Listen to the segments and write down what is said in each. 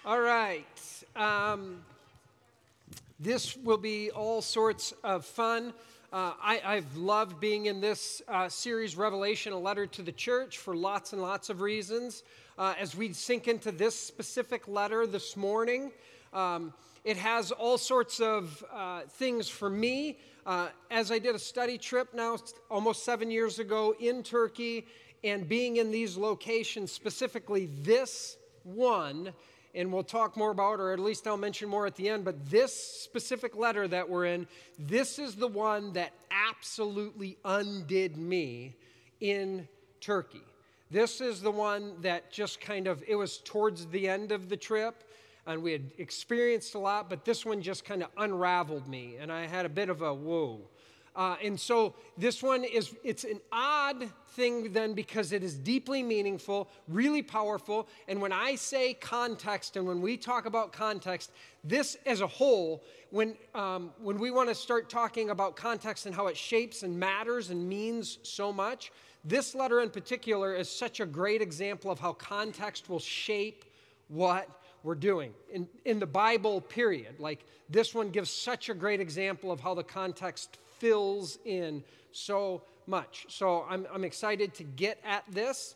All right. This will be all sorts of fun. I've loved being in this series, Revelation, a letter to the church, for lots and lots of reasons. As we sink into this specific letter this morning, it has all sorts of things for me. As I did a study trip now almost 7 years ago in Turkey, and being in these locations, specifically this one, and we'll talk more about, or at least I'll mention more at the end, but this specific letter that we're in, this is the one that absolutely undid me in Turkey. This is the one that just it was towards the end of the trip, and we had experienced a lot, but this one just kind of unraveled me, and I had a bit of a whoa. And so this one it's an odd thing then because it is deeply meaningful, really powerful. And when I say context and when we talk about context, this as a whole, when we want to start talking about context and how it shapes and matters and means so much, this letter in particular is such a great example of how context will shape what we're doing. In the Bible, period. Like this one gives such a great example of how the context fills in so much. So I'm excited to get at this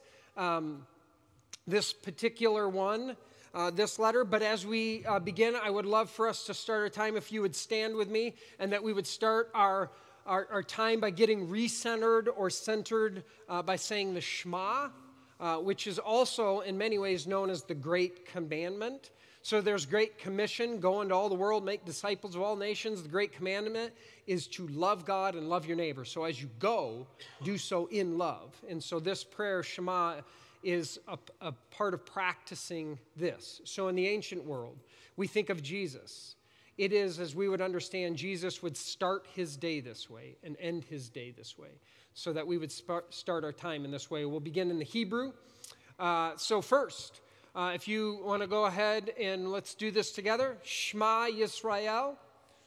particular one, this letter. But as we begin, I would love for us to start our time, if you would stand with me, and that we would start our time by getting recentered or centered by saying the Shema, which is also in many ways known as the Great Commandment. So there's Great Commission, go into all the world, make disciples of all nations. The Great Commandment is to love God and love your neighbor. So as you go, do so in love. And so this prayer, Shema, is a part of practicing this. So in the ancient world, we think of Jesus. It is, as we would understand, Jesus would start his day this way and end his day this way, so that we would start our time in this way. We'll begin in the Hebrew. So first, if you want to go ahead and let's do this together. Shema Yisrael,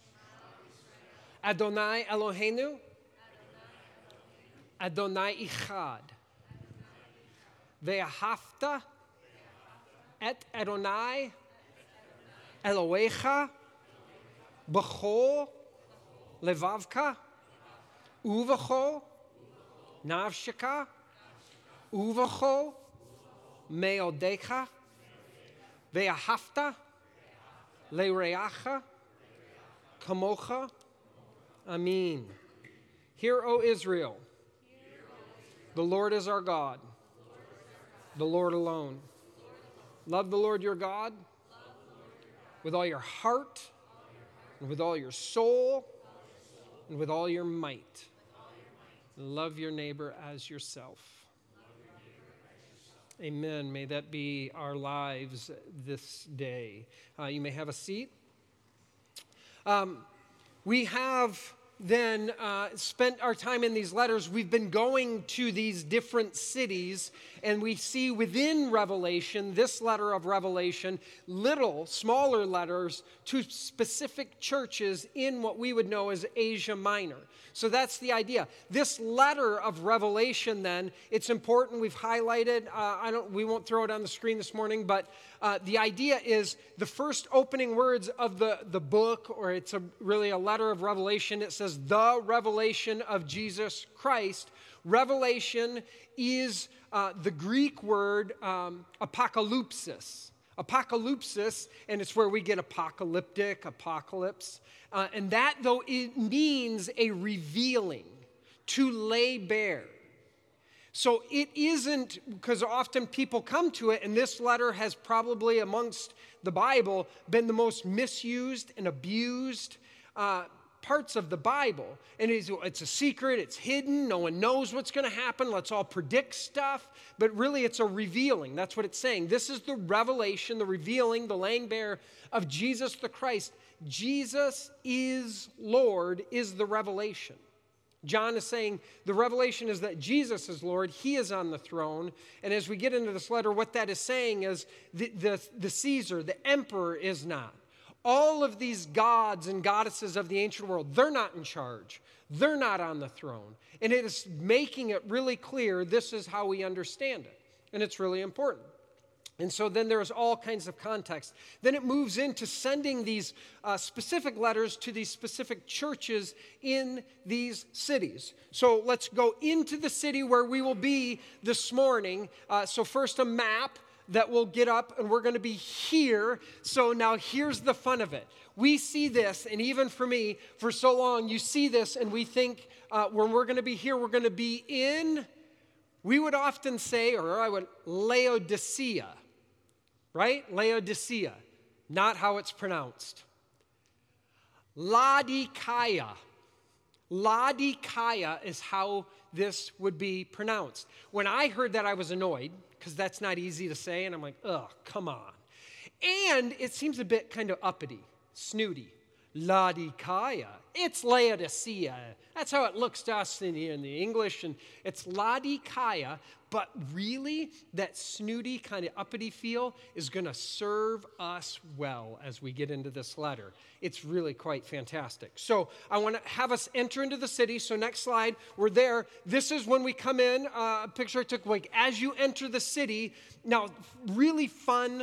Adonai Eloheinu, Adonai Echad. Ve'ahavta et Adonai Elohecha b'chol levavka uv'chol nafsheka uv'chol meodecha ve'ahavta le'reacha kamocha. Amen. Hear, O Israel, the Lord is our God, the Lord alone. Love the Lord your God with all your heart, and with all your soul, and with all your might. Love your neighbor as yourself. Amen. May that be our lives this day. You may have a seat. We have then spent our time in these letters. We've been going to these different cities, and we see within Revelation, this letter of Revelation, smaller letters to specific churches in what we would know as Asia Minor. So that's the idea. This letter of Revelation then, it's important. We've highlighted, we won't throw it on the screen this morning, but the idea is the first opening words of the book, or it's really a letter of Revelation. It says, the revelation of Jesus Christ. Revelation is the Greek word apocalypsis. Apocalypsis, and it's where we get apocalyptic, apocalypse. And that, though, it means a revealing, to lay bare. So it isn't, because often people come to it, and this letter has probably amongst the Bible been the most misused and abused parts of the Bible. And it's a secret, it's hidden, no one knows what's going to happen, let's all predict stuff. But really it's a revealing. That's what it's saying. This is the revelation, the revealing, the laying bare of Jesus the Christ. Jesus is Lord is the revelation. John is saying the revelation is that Jesus is Lord. He is on the throne. And as we get into this letter, what that is saying is the Caesar, the emperor, is not. All of these gods and goddesses of the ancient world, they're not in charge. They're not on the throne. And it is making it really clear this is how we understand it. And it's really important. And so then there's all kinds of context. Then it moves into sending these specific letters to these specific churches in these cities. So let's go into the city where we will be this morning. So first a map that we'll get up, and we're going to be here. So now here's the fun of it. We see this, and even for me, for so long, you see this, and we think when we're going to be here, we're going to be in, we would often say, or I would, Laodicea. Right? Laodicea, not how it's pronounced. Laodicea. Laodicea is how this would be pronounced. When I heard that, I was annoyed, because that's not easy to say, and I'm like, ugh, come on. And it seems a bit kind of uppity, snooty. Laodicea. It's Laodicea. That's how it looks to us in the English, and it's Laodicea. But really, that snooty, kind of uppity feel is going to serve us well as we get into this letter. It's really quite fantastic. So I want to have us enter into the city. So next slide, we're there. This is when we come in. A picture I took, like, as you enter the city. Now, really fun,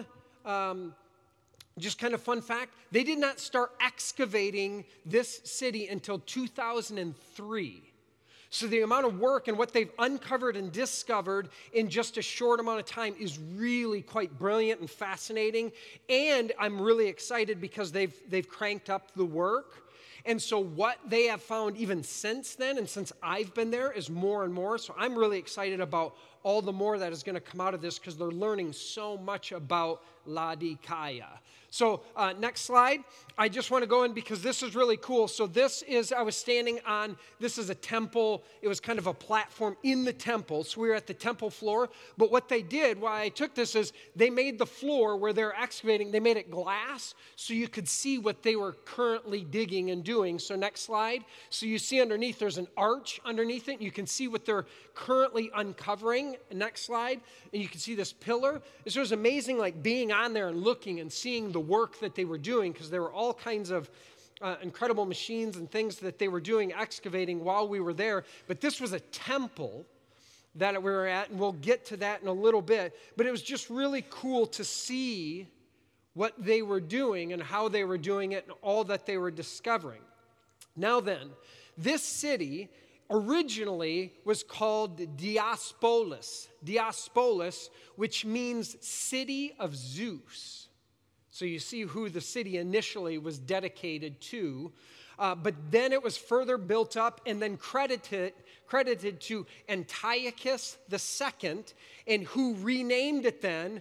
just kind of fun fact, they did not start excavating this city until 2003. So the amount of work and what they've uncovered and discovered in just a short amount of time is really quite brilliant and fascinating. And I'm really excited because they've cranked up the work. And so what they have found even since then and since I've been there is more and more. So I'm really excited about all the more that is going to come out of this because they're learning so much about Laodicea. So next slide. I just want to go in because this is really cool. So this is, I was standing on, this is a temple. It was kind of a platform in the temple. So we were at the temple floor. But what they did, why I took this is they made the floor where they're excavating, they made it glass so you could see what they were currently digging and doing. So next slide. So you see underneath, there's an arch underneath it. And you can see what they're currently uncovering. Next slide. And you can see this pillar. It was amazing, like being on there and looking and seeing the work that they were doing because there were all kinds of incredible machines and things that they were doing, excavating while we were there. But this was a temple that we were at, and we'll get to that in a little bit. But it was just really cool to see what they were doing and how they were doing it and all that they were discovering. Now then, this city originally was called Diospolis. Diospolis, which means city of Zeus. So you see who the city initially was dedicated to. But then it was further built up and then credited to Antiochus II, and who renamed it then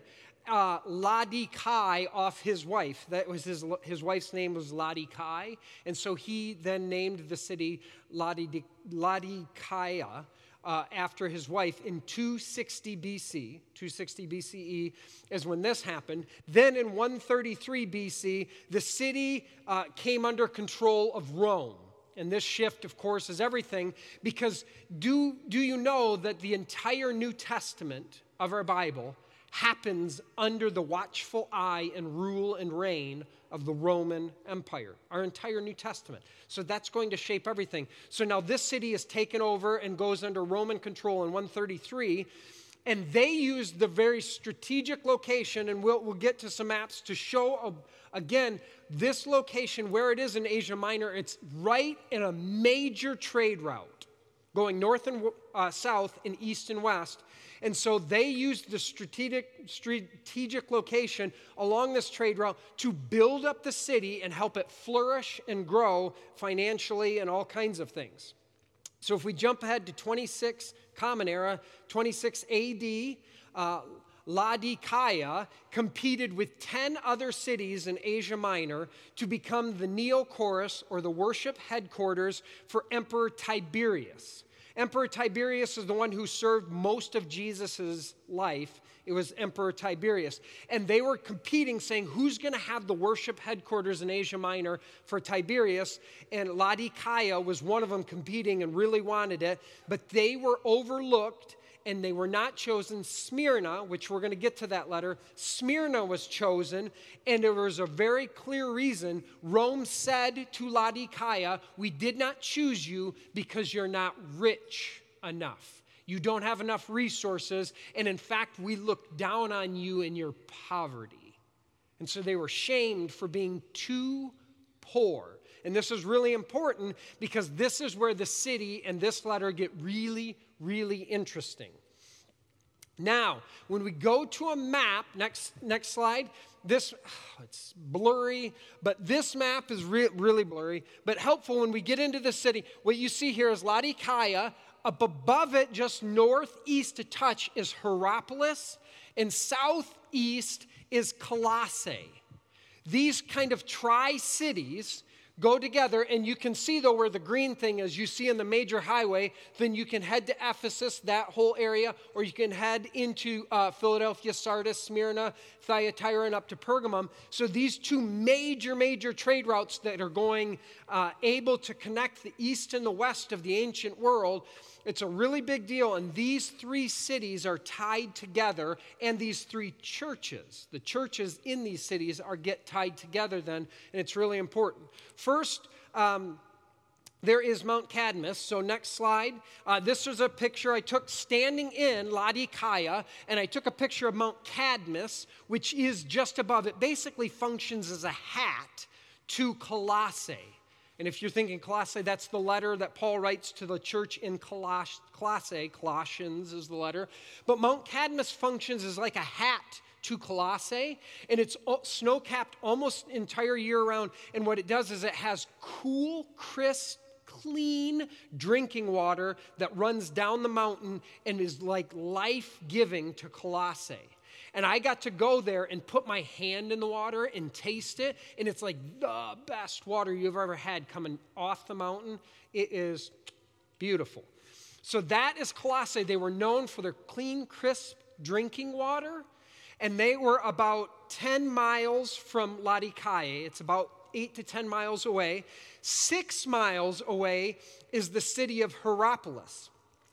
Laodikai off his wife. That was his wife's name was Laodikai, and so he then named the city Laodicea after his wife in 260 BC. 260 BCE is when this happened. Then in 133 BC, the city came under control of Rome. And this shift, of course, is everything because do you know that the entire New Testament of our Bible happens under the watchful eye and rule and reign of the Roman Empire, our entire New Testament. So that's going to shape everything. So now this city is taken over and goes under Roman control in 133, and they used the very strategic location, and we'll get to some maps to show, again, this location, where it is in Asia Minor, it's right in a major trade route, going north and south and east and west. And so they used the strategic location along this trade route to build up the city and help it flourish and grow financially and all kinds of things. So if we jump ahead to 26 Common Era, 26 AD, Laodicea competed with 10 other cities in Asia Minor to become the Neopolis, or the worship headquarters for Emperor Tiberius. Emperor Tiberius is the one who served most of Jesus' life. It was Emperor Tiberius. And they were competing, saying, who's going to have the worship headquarters in Asia Minor for Tiberius? And Laodicea was one of them competing and really wanted it. But they were overlooked, and they were not chosen. Smyrna, which we're going to get to that letter, Smyrna was chosen, and there was a very clear reason. Rome said to Laodicea, we did not choose you because you're not rich enough. You don't have enough resources, and in fact, we look down on you in your poverty. And so they were shamed for being too poor. And this is really important because this is where the city and this letter get really, really interesting. Now, when we go to a map, next slide, it's blurry, but this map is really blurry, but helpful when we get into the city. What you see here is Laodicea. Up above it, just northeast a touch, is Hierapolis, and southeast is Colossae. These kind of tri-cities go together, and you can see, though, where the green thing is, you see in the major highway, then you can head to Ephesus, that whole area, or you can head into Philadelphia, Sardis, Smyrna, Thyatira, and up to Pergamum. So these two major trade routes that are going, able to connect the east and the west of the ancient world, it's a really big deal, and these three cities are tied together, and these three churches, the churches in these cities get tied together then, and it's really important. First, there is Mount Cadmus. So next slide. This is a picture I took standing in Laodicea, and I took a picture of Mount Cadmus, which is just above it. Basically functions as a hat to Colossae. And if you're thinking Colossae, that's the letter that Paul writes to the church in Colossae. Colossians is the letter. But Mount Cadmus functions as like a hat to Colossae, and it's snow-capped almost entire year round. And what it does is it has cool, crisp, clean drinking water that runs down the mountain and is like life-giving to Colossae. And I got to go there and put my hand in the water and taste it. And it's like the best water you've ever had coming off the mountain. It is beautiful. So that is Colossae. They were known for their clean, crisp drinking water. And they were about 10 miles from Laodicea. It's about 8 to 10 miles away. 6 miles away is the city of Hierapolis.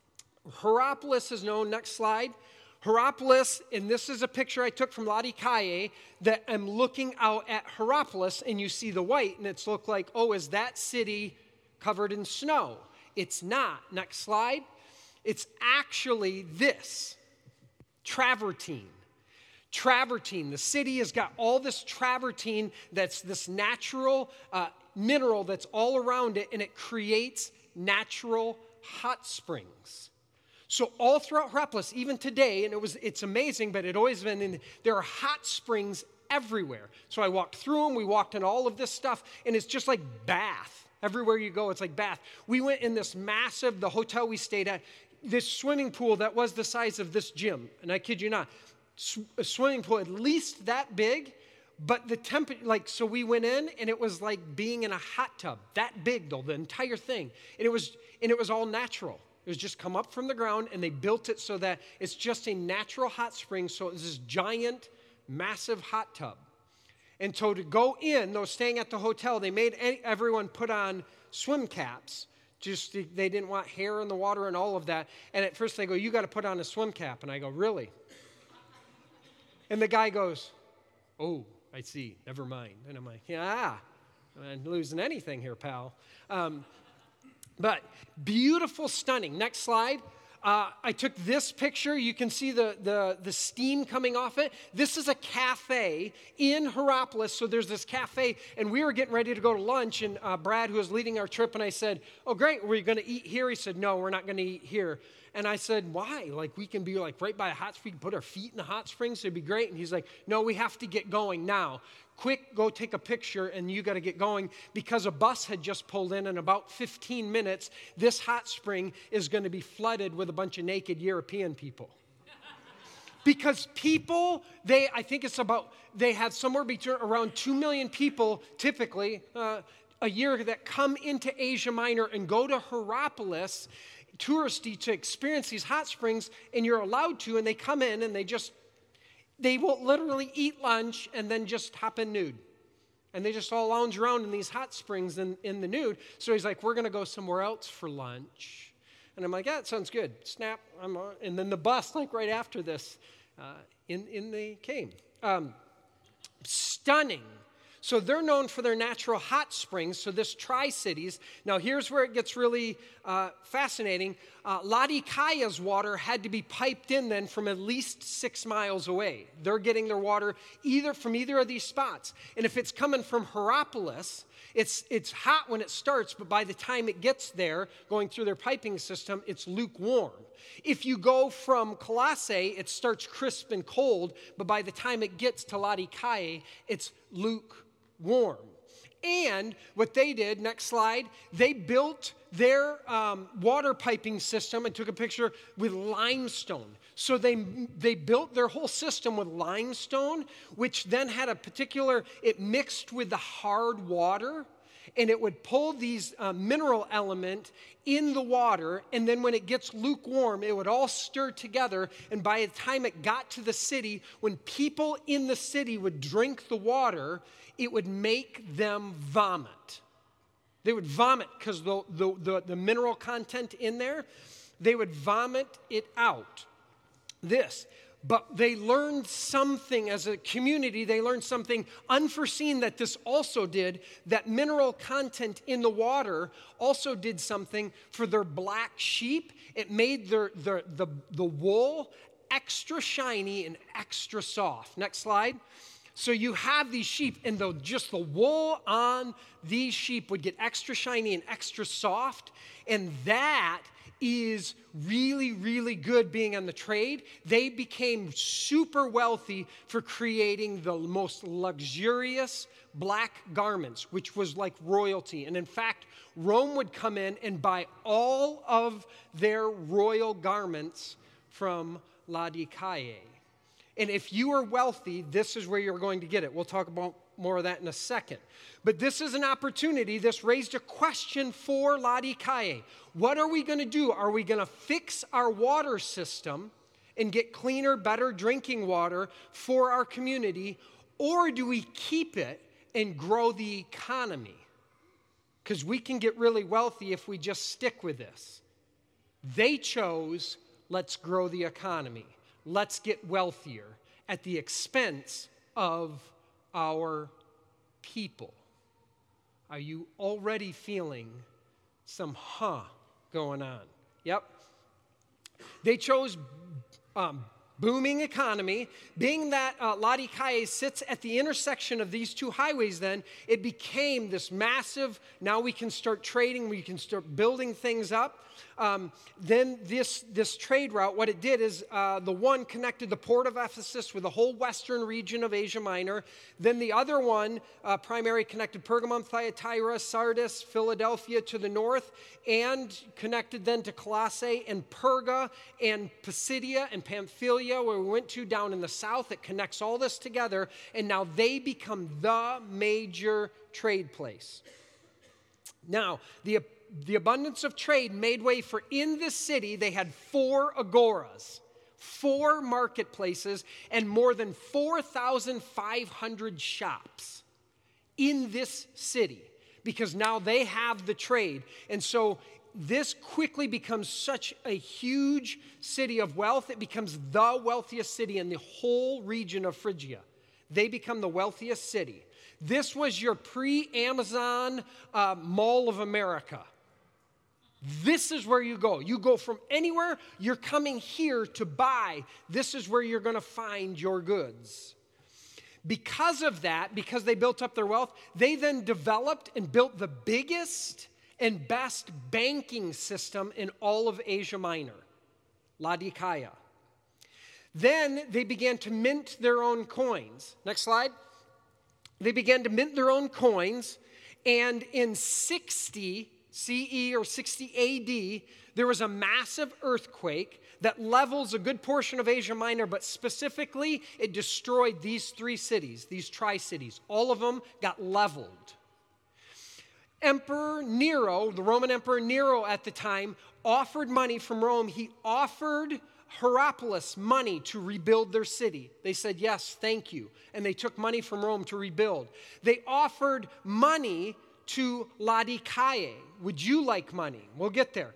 Hierapolis is known, next slide. Hierapolis, and this is a picture I took from Laodicea that I'm looking out at Hierapolis, and you see the white, and it's looked like, oh, is that city covered in snow? It's not. Next slide. It's actually this, travertine. Travertine. The city has got all this travertine that's this natural mineral that's all around it, and it creates natural hot springs. So all throughout Hierapolis, even today, and it's amazing, but it always been there are hot springs everywhere. So I walked through them, we walked in all of this stuff, and it's just like Bath. Everywhere you go, it's like Bath. We went in this massive, the hotel we stayed at, this swimming pool that was the size of this gym, and I kid you not, a swimming pool at least that big, but the temperature, so we went in, and it was like being in a hot tub, that big though, the entire thing, and it was all natural. It was just come up from the ground, and they built it so that it's just a natural hot spring. So it was this giant, massive hot tub. And so to go in, though staying at the hotel, they made everyone put on swim caps. They didn't want hair in the water and all of that. And at first they go, you got to put on a swim cap. And I go, really? And the guy goes, oh, I see. Never mind. And I'm like, yeah, I'm not losing anything here, pal. But beautiful, stunning. Next slide. I took this picture. You can see the steam coming off it. This is a cafe in Hierapolis. So there's this cafe, and we were getting ready to go to lunch, and Brad, who was leading our trip, and I said, oh, great, were you going to eat here? He said, no, we're not going to eat here. And I said, why? We can be right by a hot spring, put our feet in the hot springs, so it'd be great. And he's like, no, we have to get going now. Quick, go take a picture, and you got to get going because a bus had just pulled in about 15 minutes. This hot spring is going to be flooded with a bunch of naked European people. Because people, they have somewhere between around 2 million people typically a year that come into Asia Minor and go to Hierapolis touristy to experience these hot springs, and you're allowed to, and they come in and they will literally eat lunch and then just hop in nude. And they just all lounge around in these hot springs in the nude. So he's like, we're going to go somewhere else for lunch. And I'm like, yeah, that sounds good. Snap, I'm on. And then the bus, right after this, they came. Stunning. So they're known for their natural hot springs. So this Tri-Cities. Now here's where it gets really fascinating. Laodicea's water had to be piped in then from at least 6 miles away. They're getting their water from either of these spots. And if it's coming from Hierapolis, it's hot when it starts, but by the time it gets there, going through their piping system, it's lukewarm. If you go from Colossae, it starts crisp and cold, but by the time it gets to Laodicea, it's lukewarm. And what they did, next slide, they built their water piping system and took a picture with limestone. So they built their whole system with limestone, which then had it mixed with the hard water, and it would pull these mineral element in the water, and then when it gets lukewarm, it would all stir together, and by the time it got to the city, when people in the city would drink the water, it would make them vomit. They would vomit because the mineral content in there, they would vomit it out. But they learned something as a community, they learned something unforeseen that this also did, that mineral content in the water also did something for their black sheep. It made the wool extra shiny and extra soft. Next slide. So you have these sheep, and just the wool on these sheep would get extra shiny and extra soft, and that is really, really good being on the trade. They became super wealthy for creating the most luxurious black garments, which was like royalty. And in fact, Rome would come in and buy all of their royal garments from Laodicea. And if you are wealthy, this is where you're going to get it. We'll talk about more of that in a second. But this is an opportunity. This raised a question for Laodicea. What are we going to do? Are we going to fix our water system and get cleaner, better drinking water for our community? Or do we keep it and grow the economy? Because we can get really wealthy if we just stick with this. They chose, let's grow the economy. Let's get wealthier at the expense of our people. Are you already feeling some going on? Yep. They chose booming economy. Being that Laodicea sits at the intersection of these two highways then, it became this massive, now we can start trading, we can start building things up. Then this trade route, what it did is the one connected the port of Ephesus with the whole western region of Asia Minor. Then the other one, primary, connected Pergamum, Thyatira, Sardis, Philadelphia to the north, and connected then to Colossae and Perga and Pisidia and Pamphylia, where we went to down in the south. It connects all this together, and now they become the major trade place. Now, the abundance of trade made way for, in this city, they had 4 agoras, 4 marketplaces, and more than 4,500 shops in this city, because now they have the trade. And so this quickly becomes such a huge city of wealth. It becomes the wealthiest city in the whole region of Phrygia. They become the wealthiest city. This was your pre-Amazon Mall of America. This is where you go. You go from anywhere, you're coming here to buy. This is where you're going to find your goods. Because of that, because they built up their wealth, they then developed and built the biggest and best banking system in all of Asia Minor, Laodicea. Then they began to mint their own coins. Next slide. They began to mint their own coins, and in 60 CE or 60 AD, there was a massive earthquake that levels a good portion of Asia Minor, but specifically, it destroyed these 3 cities, these tri-cities. All of them got leveled. Emperor Nero, the Roman Emperor Nero at the time, offered money from Rome. He offered Hierapolis money to rebuild their city. They said, yes, thank you. And they took money from Rome to rebuild. They offered money to Laodicea. Would you like money? We'll get there.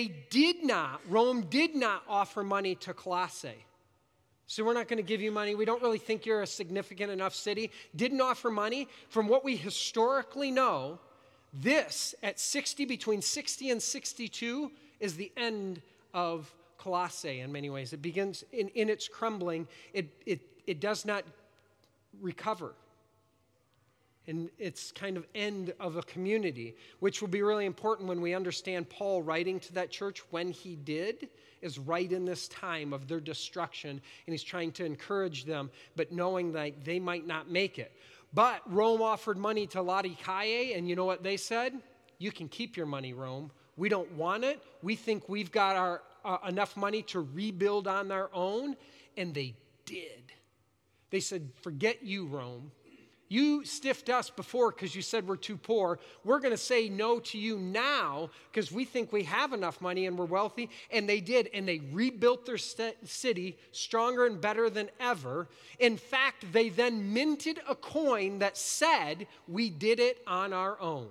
Rome did not offer money to Colossae. So we're not going to give you money. We don't really think you're a significant enough city. Didn't offer money. From what we historically know, this at between 60 and 62 is the end of Colossae in many ways. It begins in its crumbling. It does not recover. And it's kind of end of a community, which will be really important when we understand Paul writing to that church when he did, is right in this time of their destruction. And he's trying to encourage them, but knowing that they might not make it. But Rome offered money to Laodicaea, and you know what they said? You can keep your money, Rome. We don't want it. We think we've got our enough money to rebuild on our own. And they did. They said, forget you, Rome. You stiffed us before because you said we're too poor. We're going to say no to you now because we think we have enough money and we're wealthy. And they did. And they rebuilt their city stronger and better than ever. In fact, they then minted a coin that said we did it on our own.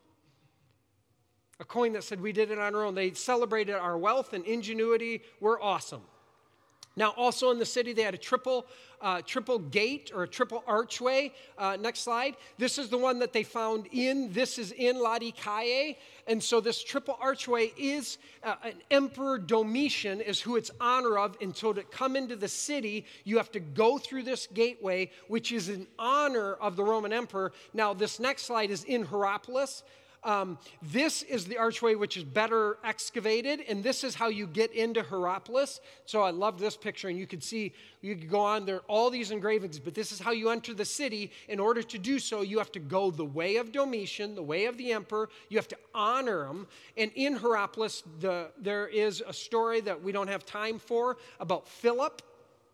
A coin that said we did it on our own. They celebrated our wealth and ingenuity. We're awesome. Now, also in the city, they had a triple gate or a triple archway. Next slide. This is the one that they found this is in Laodicaea. And so this triple archway is an Emperor Domitian is who it's honor of. And so to come into the city, you have to go through this gateway, which is in honor of the Roman Emperor. Now, this next slide is in Hierapolis. This is the archway which is better excavated, and this is how you get into Hierapolis. So I love this picture, and you can see, you can go on there, all these engravings, but this is how you enter the city. In order to do so, you have to go the way of Domitian, the way of the emperor. You have to honor him. And in Hierapolis, there is a story that we don't have time for about Philip.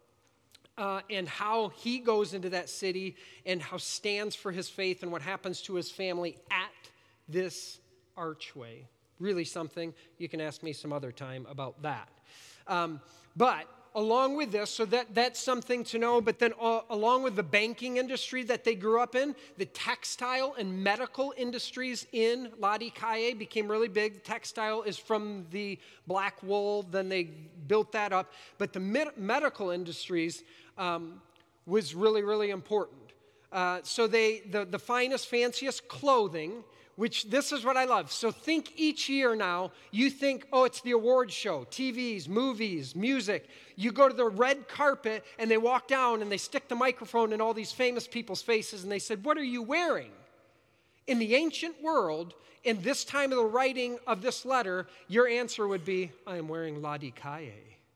And how he goes into that city and how stands for his faith and what happens to his family at this archway. Really something. You can ask me some other time about that. But along with this, so that's something to know, but then along with the banking industry that they grew up in, the textile and medical industries in Laodicaea became really big. The textile is from the black wool, then they built that up. But the medical industries was really, really important. So the finest, fanciest clothing, which this is what I love. So think each year now, you think, oh, it's the award show, TVs, movies, music. You go to the red carpet and they walk down and they stick the microphone in all these famous people's faces and they said, what are you wearing? In the ancient world, in this time of the writing of this letter, your answer would be, I am wearing Laodicaea.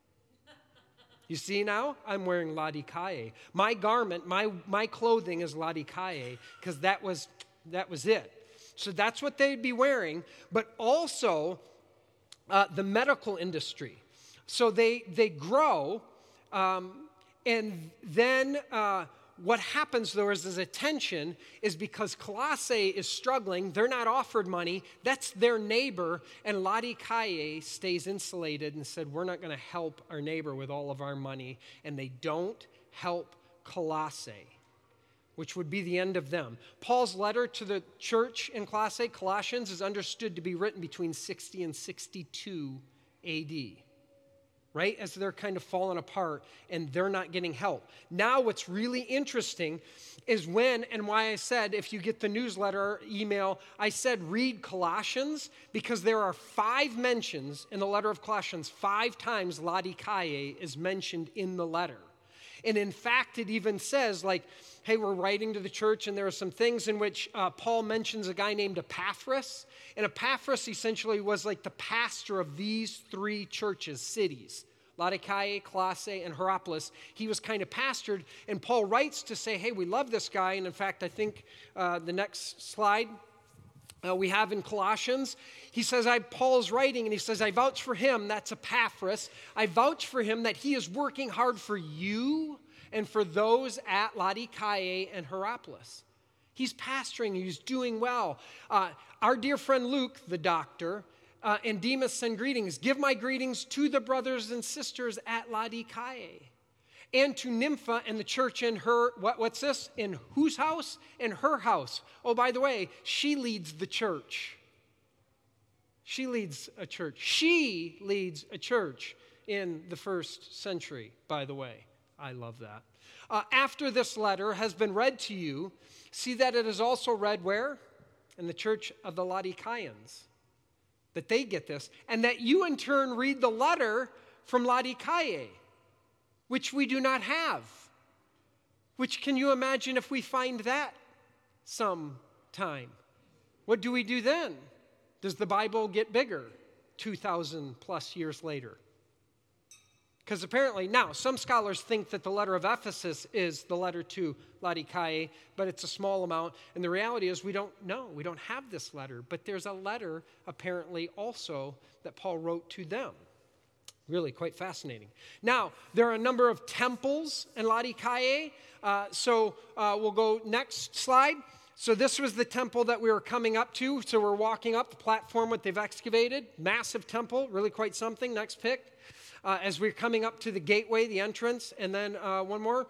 You see now? I'm wearing Laodicaea. My garment, my clothing is Laodicaea because that was it. So that's what they'd be wearing, but also the medical industry. So they grow, and then what happens, though, is there's a tension, is because Colossae is struggling, they're not offered money, that's their neighbor, and Laodicaea stays insulated and said, we're not going to help our neighbor with all of our money, and they don't help Colossae, which would be the end of them. Paul's letter to the church in Colossae, Colossians, is understood to be written between 60 and 62 AD, right? As they're kind of falling apart and they're not getting help. Now what's really interesting is when, and why I said, if you get the newsletter email, I said read Colossians, because there are 5 mentions in the letter of Colossians, 5 times Laodicaea is mentioned in the letter. And in fact, it even says, like, hey, we're writing to the church, and there are some things in which Paul mentions a guy named Epaphras. And Epaphras essentially was like the pastor of these 3 churches, cities, Laodicaea, Colossae, and Hierapolis. He was kind of pastored, and Paul writes to say, hey, we love this guy. And in fact, I think the next slide we have in Colossians, he says, Paul's writing, and he says, I vouch for him, that's Epaphras. I vouch for him that he is working hard for you and for those at Laodicaea and Hierapolis. He's pastoring, he's doing well. Our dear friend Luke, the doctor, and Demas send greetings. Give my greetings to the brothers and sisters at Laodicaea. And to Nympha and the church in her, what's this? In whose house? In her house. Oh, by the way, she leads the church. She leads a church. She leads a church in the 1st century, by the way. I love that. After this letter has been read to you, see that it is also read where? In the church of the Laodiceans. that they get this, and that you in turn read the letter from Laodicaea, which we do not have. Which, can you imagine if we find that sometime? What do we do then? Does the Bible get bigger 2,000 plus years later? Because apparently, now, some scholars think that the letter of Ephesus is the letter to Laodicaea, but it's a small amount. And the reality is we don't know. We don't have this letter. But there's a letter, apparently, also that Paul wrote to them. Really quite fascinating. Now, there are a number of temples in Laodicaea. So we'll go next slide. So this was the temple that we were coming up to. So we're walking up the platform what they've excavated. Massive temple, really quite something. Next pick. As we're coming up to the gateway, the entrance, and then one more.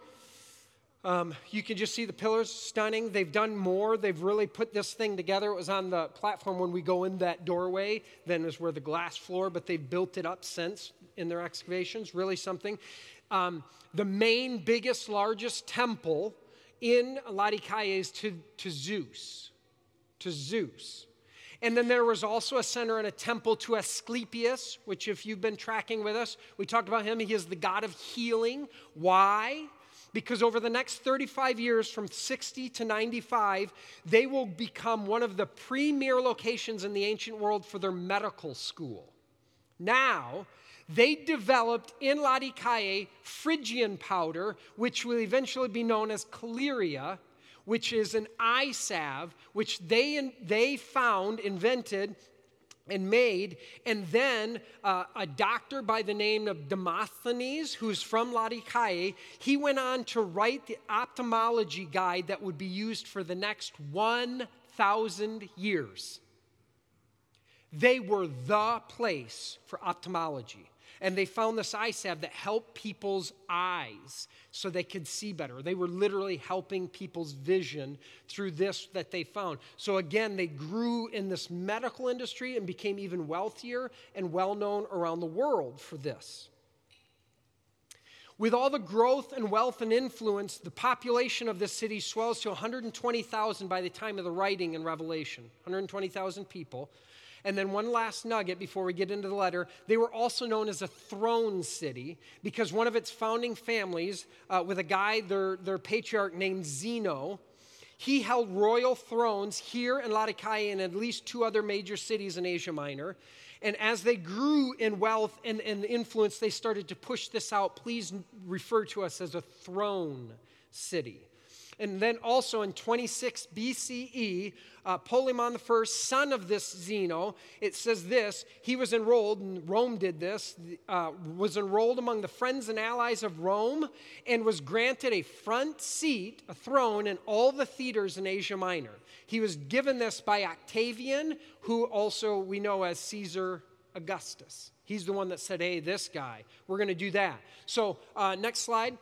You can just see the pillars, stunning. They've done more. They've really put this thing together. It was on the platform when we go in that doorway. Then is where the glass floor, but they've built it up since in their excavations. Really something. The main, biggest, largest temple in Laodicaea is to Zeus. To Zeus. And then there was also a center and a temple to Asclepius, which if you've been tracking with us, we talked about him. He is the god of healing. Why? Because over the next 35 years, from 60 to 95, they will become one of the premier locations in the ancient world for their medical school. Now, they developed in Laodicaea Phrygian powder, which will eventually be known as Caleria, which is an eye salve, which they found, invented, and made. And then a doctor by the name of Demosthenes, who's from Laodicaea, he went on to write the ophthalmology guide that would be used for the next 1,000 years. They were the place for ophthalmology. And they found this eye salve that helped people's eyes so they could see better. They were literally helping people's vision through this that they found. So again, they grew in this medical industry and became even wealthier and well-known around the world for this. With all the growth and wealth and influence, the population of this city swells to 120,000 by the time of the writing in Revelation. 120,000 people. And then one last nugget before we get into the letter. They were also known as a throne city because one of its founding families, with a guy, their patriarch named Zeno, he held royal thrones here in Laodicaea and at least 2 other major cities in Asia Minor. And as they grew in wealth and influence, they started to push this out. Please refer to us as a throne city. And then also in 26 BCE, Polemon I, son of this Zeno, it says this, he was enrolled, and Rome did this, was enrolled among the friends and allies of Rome and was granted a front seat, a throne, in all the theaters in Asia Minor. He was given this by Octavian, who also we know as Caesar Augustus. He's the one that said, hey, this guy, we're going to do that. So next slide.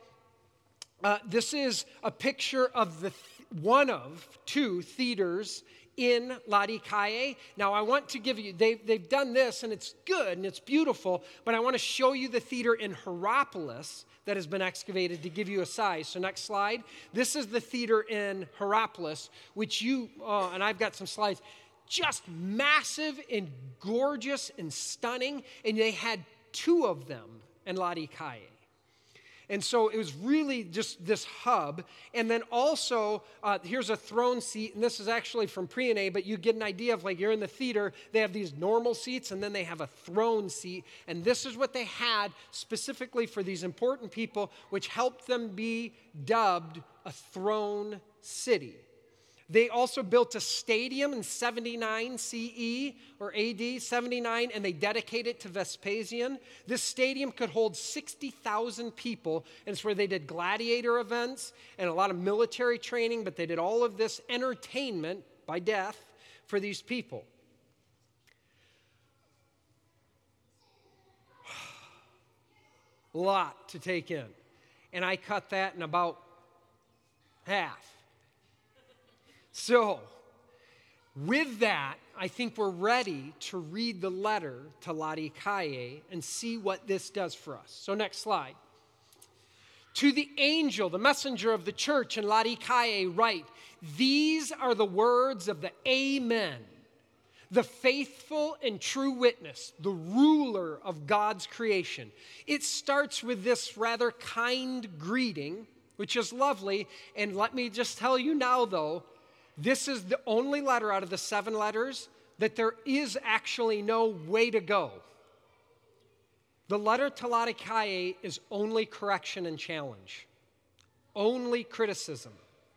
This is a picture of one of 2 theaters in Laodicaea. Now, I want to give you, they've done this, and it's good, and it's beautiful, but I want to show you the theater in Hierapolis that has been excavated to give you a size. So next slide. This is the theater in Hierapolis, which and I've got some slides, just massive and gorgeous and stunning, and they had 2 of them in Laodicaea. And so it was really just this hub. And then also, here's a throne seat. And this is actually from Priene, but you get an idea of like you're in the theater. They have these normal seats, and then they have a throne seat. And this is what they had specifically for these important people, which helped them be dubbed a throne city. They also built a stadium in 79 CE or AD, 79, and they dedicated it to Vespasian. This stadium could hold 60,000 people, and it's where they did gladiator events and a lot of military training, but they did all of this entertainment by death for these people. A lot to take in. And I cut that in about half. So, with that, I think we're ready to read the letter to Laodicaea and see what this does for us. So next slide. To the angel, the messenger of the church in Laodicaea, write, these are the words of the Amen, the faithful and true witness, the ruler of God's creation. It starts with this rather kind greeting, which is lovely. And let me just tell you now, though, this is the only letter out of the 7 letters that there is actually no way to go. The letter to Laodiceae is only correction and challenge, only criticism.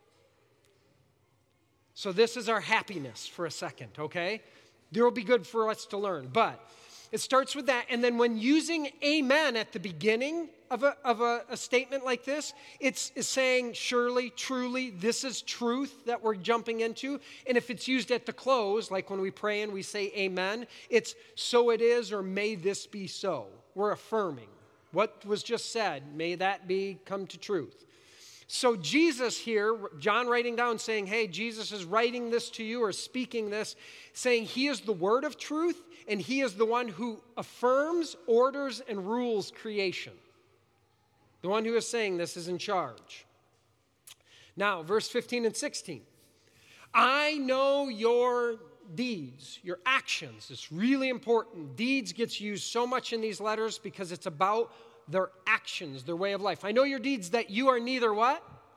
So this is our happiness for a second, okay? There will be good for us to learn, but it starts with that. And then when using amen at the beginning of a statement like this, it's saying surely, truly, this is truth that we're jumping into. And if it's used at the close, like when we pray and we say amen, it's so it is or may this be so. We're affirming what was just said. May that come to truth. So Jesus here, John writing down saying, hey, Jesus is writing this to you or speaking this, saying he is the word of truth and he is the one who affirms, orders, and rules creation. The one who is saying this is in charge. Now, verse 15 and 16. I know your deeds, your actions. It's really important. Deeds gets used so much in these letters because it's about their actions, their way of life. I know your deeds, that you are neither what?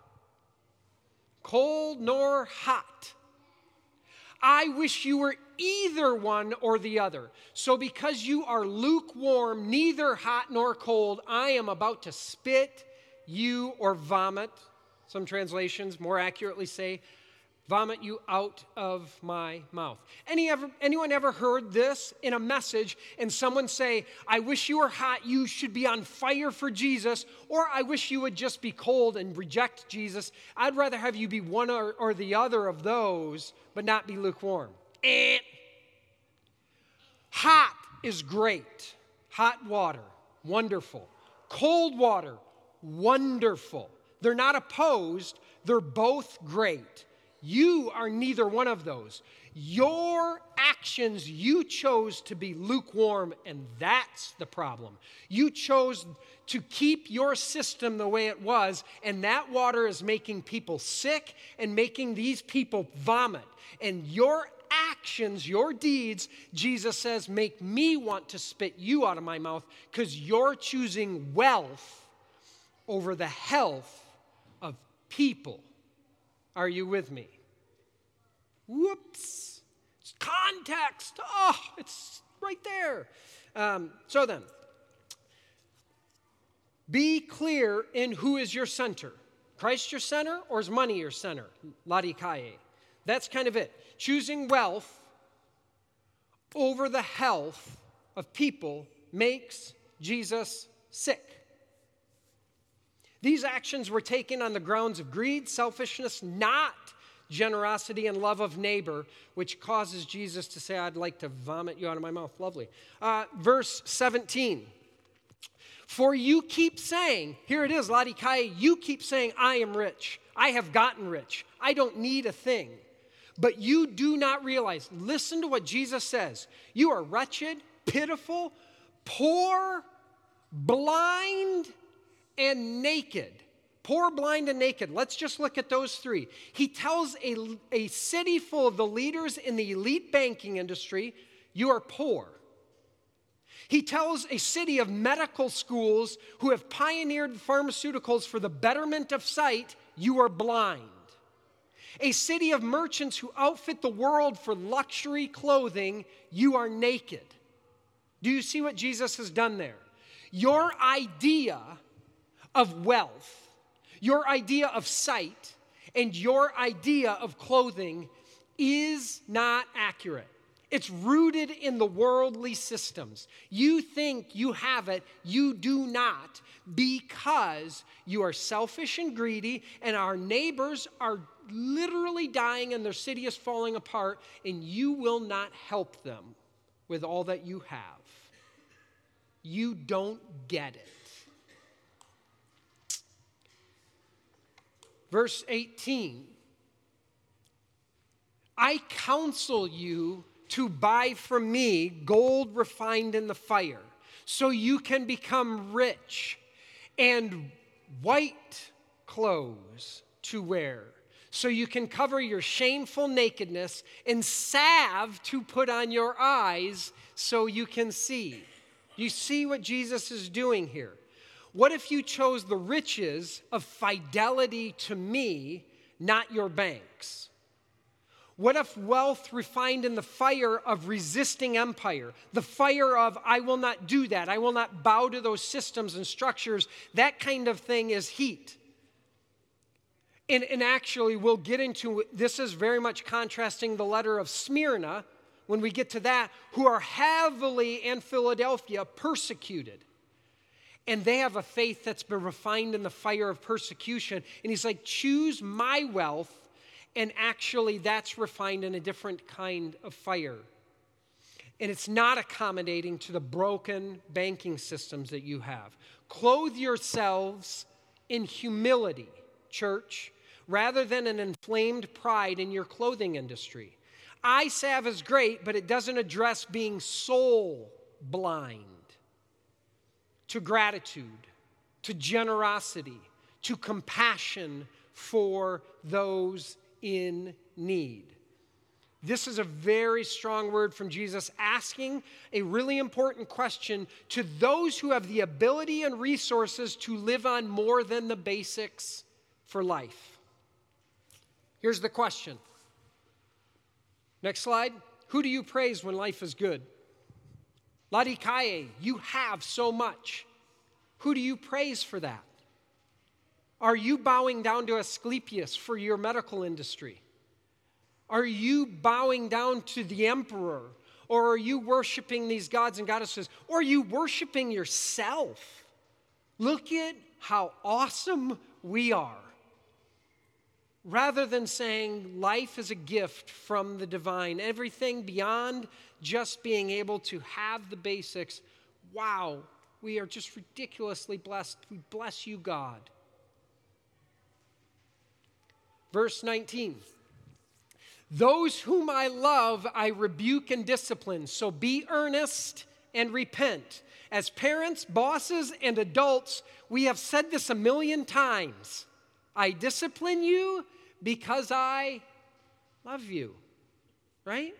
Cold nor hot. I wish you were either one or the other. So because you are lukewarm, neither hot nor cold, I am about to spit you or vomit. Some translations more accurately say, vomit you out of my mouth. Anyone ever heard this in a message and someone say, I wish you were hot, you should be on fire for Jesus, or I wish you would just be cold and reject Jesus. I'd rather have you be one or the other of those, but not be lukewarm. Hot is great. Hot water, wonderful. Cold water, wonderful. They're not opposed, they're both great. You are neither one of those. Your actions, you chose to be lukewarm, and that's the problem. You chose to keep your system the way it was, and that water is making people sick and making these people vomit. And your actions, your deeds, Jesus says, make me want to spit you out of my mouth because you're choosing wealth over the health of people. Are you with me? Whoops. It's context. Oh, it's right there. So then, be clear in who is your center. Christ your center, or is money your center? Laodiceae. That's kind of it. Choosing wealth over the health of people makes Jesus sick. These actions were taken on the grounds of greed, selfishness, not generosity and love of neighbor, which causes Jesus to say, I'd like to vomit you out of my mouth. Lovely. Verse 17. For you keep saying, here it is, Laodiceae, you keep saying, I am rich. I have gotten rich. I don't need a thing. But you do not realize, listen to what Jesus says. You are wretched, pitiful, poor, blind, and naked. Poor, blind, and naked. Let's just look at those three. He tells a city full of the leaders in the elite banking industry, you are poor. He tells a city of medical schools who have pioneered pharmaceuticals for the betterment of sight, you are blind. A city of merchants who outfit the world for luxury clothing, you are naked. Do you see what Jesus has done there? Your idea of wealth, your idea of sight, and your idea of clothing is not accurate. It's rooted in the worldly systems. You think you have it, you do not, because you are selfish and greedy, and our neighbors are literally dying and their city is falling apart, and you will not help them with all that you have. You don't get it. Verse 18, I counsel you to buy from me gold refined in the fire, so you can become rich, and white clothes to wear, so you can cover your shameful nakedness, and salve to put on your eyes so you can see. You see what Jesus is doing here? What if you chose the riches of fidelity to me, not your banks? What if wealth refined in the fire of resisting empire, the fire of I will not do that, I will not bow to those systems and structures, that kind of thing is heat. And actually, we'll get into, this is very much contrasting the letter of Smyrna, when we get to that, who are heavily, and Philadelphia, persecuted. And they have a faith that's been refined in the fire of persecution. And he's like, choose my wealth, and actually that's refined in a different kind of fire. And it's not accommodating to the broken banking systems that you have. Clothe yourselves in humility, church, rather than an inflamed pride in your clothing industry. Eye salve is great, but it doesn't address being soul blind to gratitude, to generosity, to compassion for those in need. This is a very strong word from Jesus, asking a really important question to those who have the ability and resources to live on more than the basics for life. Here's the question. Next slide. Who do you praise when life is good? Laodicea, you have so much. Who do you praise for that? Are you bowing down to Asclepius for your medical industry? Are you bowing down to the emperor? Or are you worshiping these gods and goddesses? Or are you worshiping yourself? Look at how awesome we are. Rather than saying life is a gift from the divine, everything beyond just being able to have the basics, wow, we are just ridiculously blessed. We bless you, God. Verse 19. Those whom I love, I rebuke and discipline. So be earnest and repent. As parents, bosses, and adults, we have said this a million times. I discipline you because I love you, right?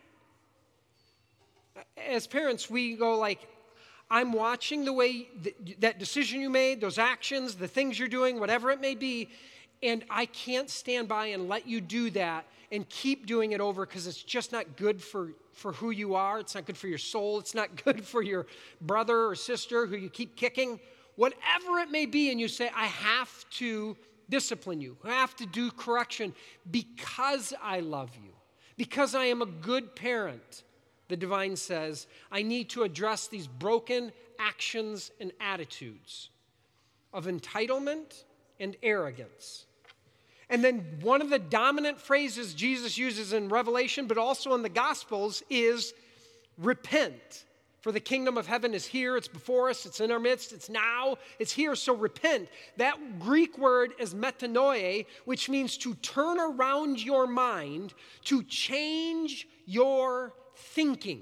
As parents, we go like, I'm watching the way that decision you made, those actions, the things you're doing, whatever it may be, and I can't stand by and let you do that and keep doing it over because it's just not good for who you are. It's not good for your soul. It's not good for your brother or sister who you keep kicking. Whatever it may be, and you say, I have to discipline you. I have to do correction because I love you, because I am a good parent. The divine says, I need to address these broken actions and attitudes of entitlement and arrogance. And then one of the dominant phrases Jesus uses in Revelation, but also in the Gospels, is repent. For the kingdom of heaven is here, it's before us, it's in our midst, it's now, it's here, so repent. That Greek word is metanoia, which means to turn around your mind, to change your thinking.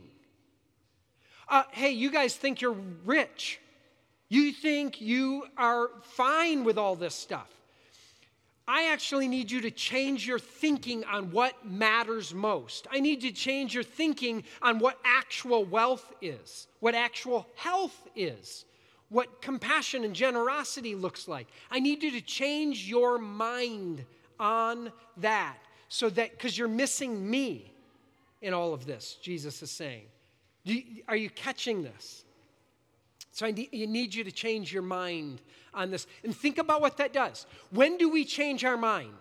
Hey, you guys think you're rich. You think you are fine with all this stuff. I actually need you to change your thinking on what matters most. I need you to change your thinking on what actual wealth is, what actual health is, what compassion and generosity looks like. I need you to change your mind on that, so that, because you're missing me in all of this, Jesus is saying. Are you catching this? So I need you to change your mind on this. And think about what that does. When do we change our mind?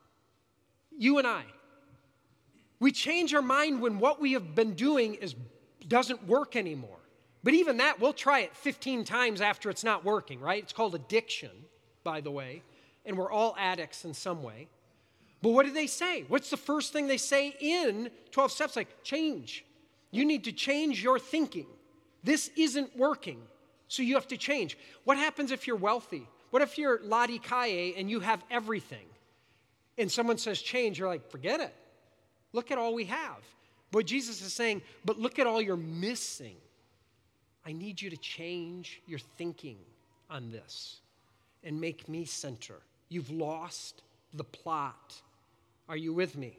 You and I. We change our mind when what we have been doing doesn't work anymore. But even that, we'll try it 15 times after it's not working, right? It's called addiction, by the way. And we're all addicts in some way. But what do they say? What's the first thing they say in 12 steps? Like, change. You need to change your thinking. This isn't working. So you have to change. What happens if you're wealthy? What if you're Laodicea and you have everything? And someone says change, you're like, forget it. Look at all we have. But Jesus is saying, but look at all you're missing. I need you to change your thinking on this and make me center. You've lost the plot Are you with me?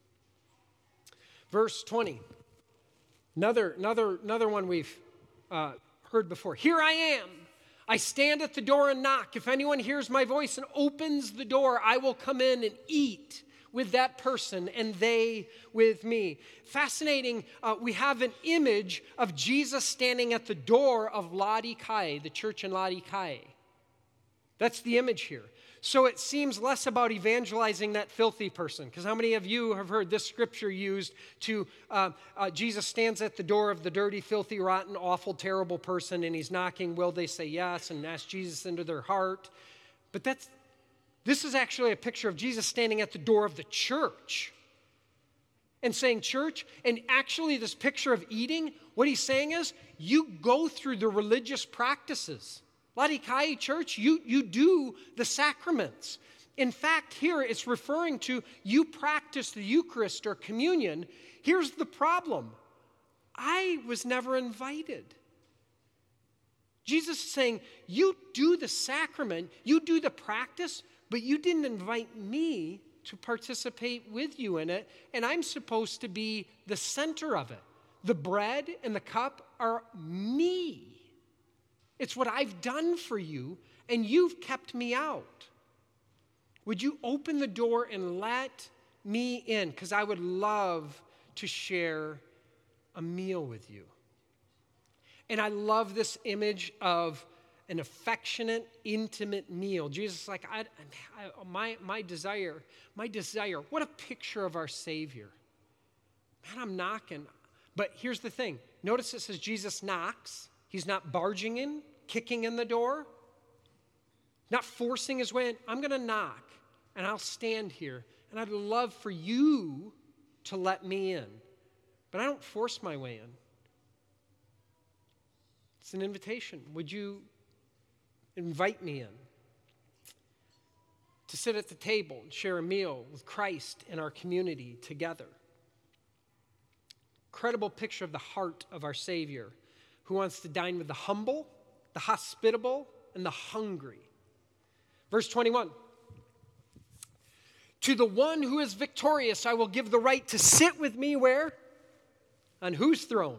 Verse 20. Another one we've heard before. Here I am. I stand at the door and knock. If anyone hears my voice and opens the door, I will come in and eat with that person and they with me. Fascinating, we have an image of Jesus standing at the door of Laodiceae, the church in Laodiceae. That's the image here. So it seems less about evangelizing that filthy person, because how many of you have heard this scripture used to, Jesus stands at the door of the dirty, filthy, rotten, awful, terrible person, and he's knocking, will they say yes, and ask Jesus into their heart? But this is actually a picture of Jesus standing at the door of the church and saying, church, and actually this picture of eating, what he's saying is, you go through the religious practices. Laodiceae church, you do the sacraments. In fact, here it's referring to you practice the Eucharist or communion. Here's the problem. I was never invited. Jesus is saying, you do the sacrament, you do the practice, but you didn't invite me to participate with you in it, and I'm supposed to be the center of it. The bread and the cup are me. It's what I've done for you, and you've kept me out. Would you open the door and let me in? Because I would love to share a meal with you. And I love this image of an affectionate, intimate meal. Jesus is like, my desire, what a picture of our Savior. Man, I'm knocking. But here's the thing. Notice it says Jesus knocks. He's not barging in, kicking in the door, not forcing his way in. I'm going to knock, and I'll stand here, and I'd love for you to let me in. But I don't force my way in. It's an invitation. Would you invite me in to sit at the table and share a meal with Christ in our community together? Incredible picture of the heart of our Savior, who wants to dine with the humble, the hospitable, and the hungry. Verse 21. To the one who is victorious, I will give the right to sit with me where? On whose throne?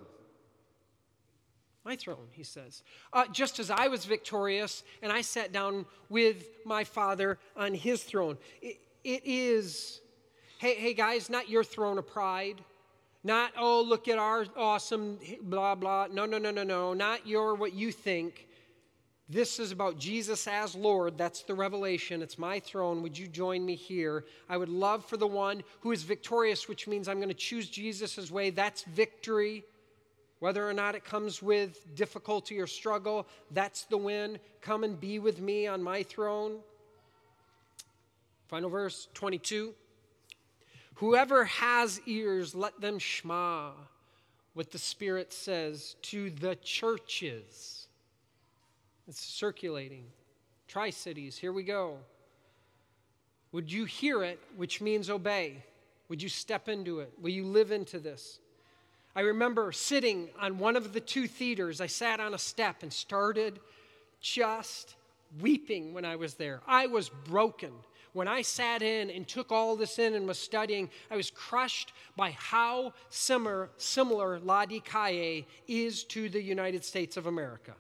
My throne, he says. Just as I was victorious and I sat down with my Father on his throne. It is, hey guys, not your throne of pride. Not, oh, look at our awesome blah, blah. No. Not your what you think. This is about Jesus as Lord. That's the revelation. It's my throne. Would you join me here? I would love for the one who is victorious, which means I'm going to choose Jesus' way. That's victory. Whether or not it comes with difficulty or struggle, that's the win. Come and be with me on my throne. Final verse, 22. Whoever has ears, let them shema what the Spirit says to the churches. It's circulating. Tri-Cities, here we go. Would you hear it, which means obey? Would you step into it? Will you live into this? I remember sitting on one of the two theaters. I sat on a step and started just weeping when I was there. I was broken. When I sat in and took all this in and was studying, I was crushed by how similar Laodiceae is to the United States of America.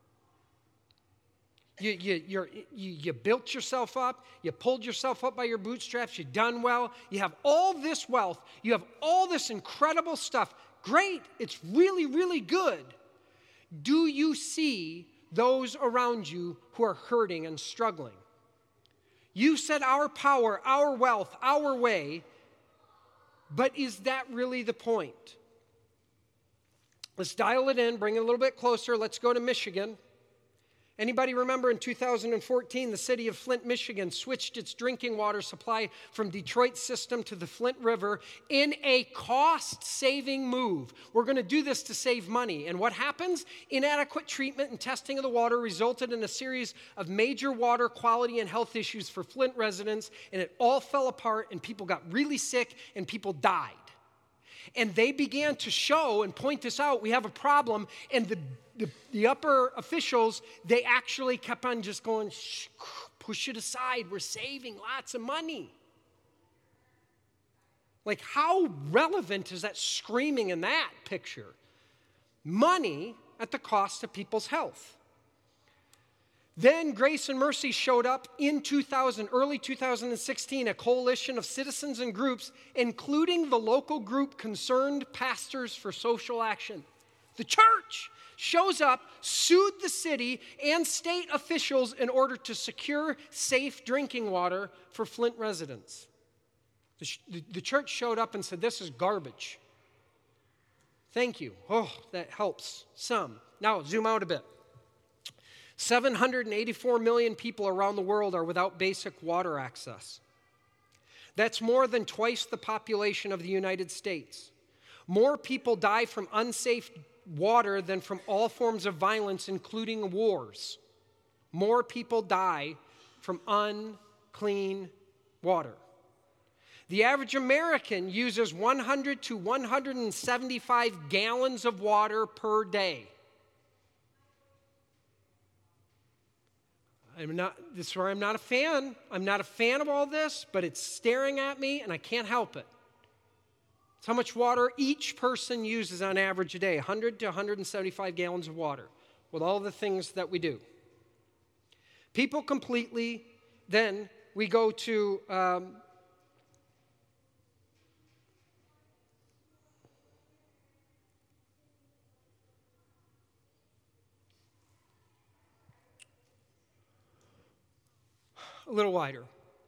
You built yourself up. You pulled yourself up by your bootstraps. You've done well. You have all this wealth. You have all this incredible stuff. Great. It's really, really good. Do you see those around you who are hurting and struggling? You said our power, our wealth, our way, but is that really the point? Let's dial it in, bring it a little bit closer. Let's go to Michigan. Anybody remember in 2014, the city of Flint, Michigan switched its drinking water supply from Detroit's system to the Flint River in a cost-saving move. We're going to do this to save money. And what happens? Inadequate treatment and testing of the water resulted in a series of major water quality and health issues for Flint residents, and it all fell apart, and people got really sick, and people died. And they began to show and point this out. We have a problem, and the upper officials, they actually kept on just going, shh, push it aside. We're saving lots of money. Like, how relevant is that screaming in that picture? Money at the cost of people's health. Then Grace and Mercy showed up in early 2016, a coalition of citizens and groups, including the local group Concerned Pastors for Social Action. The church shows up, sued the city and state officials in order to secure safe drinking water for Flint residents. The church showed up and said, this is garbage. Thank you. Oh, that helps some. Now, zoom out a bit. 784 million people around the world are without basic water access. That's more than twice the population of the United States. More people die from unsafe water than from all forms of violence, including wars. More people die from unclean water. The average American uses 100 to 175 gallons of water per day. This is where I'm not a fan. I'm not a fan of all this, but it's staring at me and I can't help it. It's how much water each person uses on average a day, 100 to 175 gallons of water, with all the things that we do. People completely, then we go to a little wider.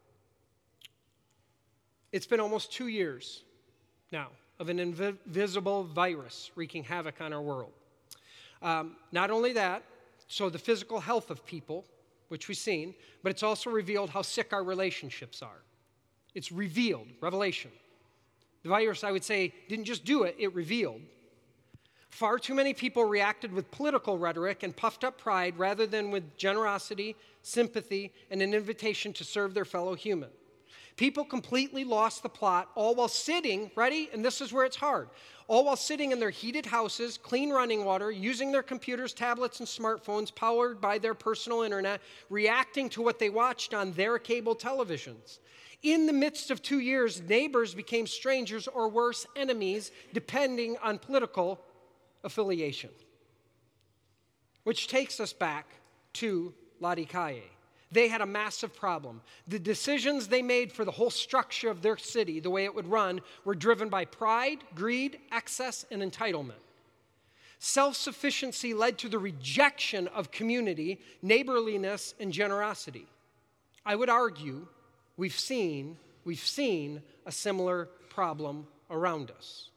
It's been almost 2 years now of an invisible virus wreaking havoc on our world. Not only that, so the physical health of people, which we've seen, but it's also revealed how sick our relationships are. It's revealed, revelation. The virus, I would say, didn't just do it, it revealed. Far too many people reacted with political rhetoric and puffed up pride rather than with generosity, sympathy, and an invitation to serve their fellow human. People completely lost the plot, all while sitting, ready? And this is where it's hard. All while sitting in their heated houses, clean running water, using their computers, tablets, and smartphones powered by their personal internet, reacting to what they watched on their cable televisions. In the midst of 2 years, neighbors became strangers or worse, enemies, depending on political affiliation. Which takes us back to Laodicea. They had a massive problem. The decisions they made for the whole structure of their city, the way it would run, were driven by pride, greed, excess, and entitlement. Self-sufficiency led to the rejection of community, neighborliness, and generosity. I would argue we've seen a similar problem around us.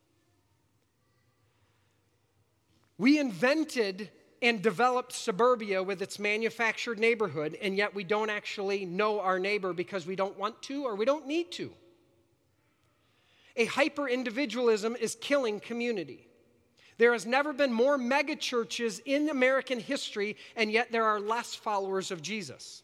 We invented and developed suburbia with its manufactured neighborhood, and yet we don't actually know our neighbor because we don't want to or we don't need to. A hyper-individualism is killing community. There has never been more megachurches in American history, and yet there are less followers of Jesus.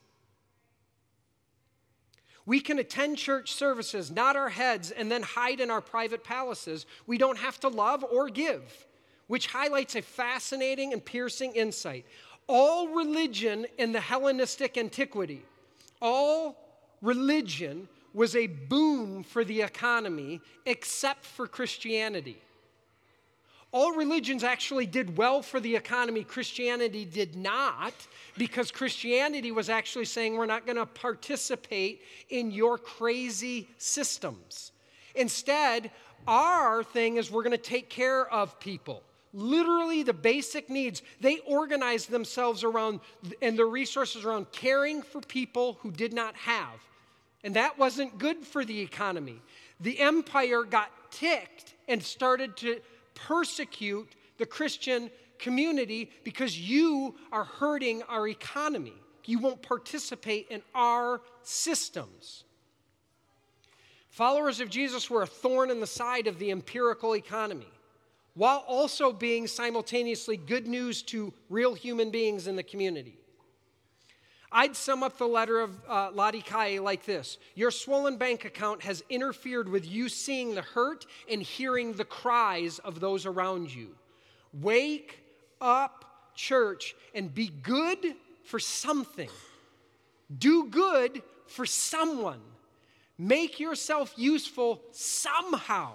We can attend church services, nod our heads, and then hide in our private palaces. We don't have to love or give, which highlights a fascinating and piercing insight. All religion in the Hellenistic antiquity, all religion was a boon for the economy except for Christianity. All religions actually did well for the economy. Christianity did not, because Christianity was actually saying we're not going to participate in your crazy systems. Instead, our thing is we're going to take care of people. Literally the basic needs. They organized themselves around and their resources around caring for people who did not have. And that wasn't good for the economy. The empire got ticked and started to persecute the Christian community because you are hurting our economy. You won't participate in our systems. Followers of Jesus were a thorn in the side of the empirical economy, while also being simultaneously good news to real human beings in the community. I'd sum up the letter of Laodicea like this: your swollen bank account has interfered with you seeing the hurt and hearing the cries of those around you. Wake up, church, and be good for something. Do good for someone. Make yourself useful somehow.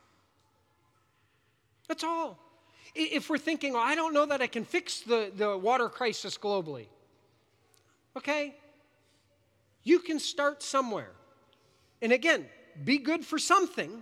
That's all. If we're thinking, I don't know that I can fix the water crisis globally. Okay? You can start somewhere. And again, be good for something.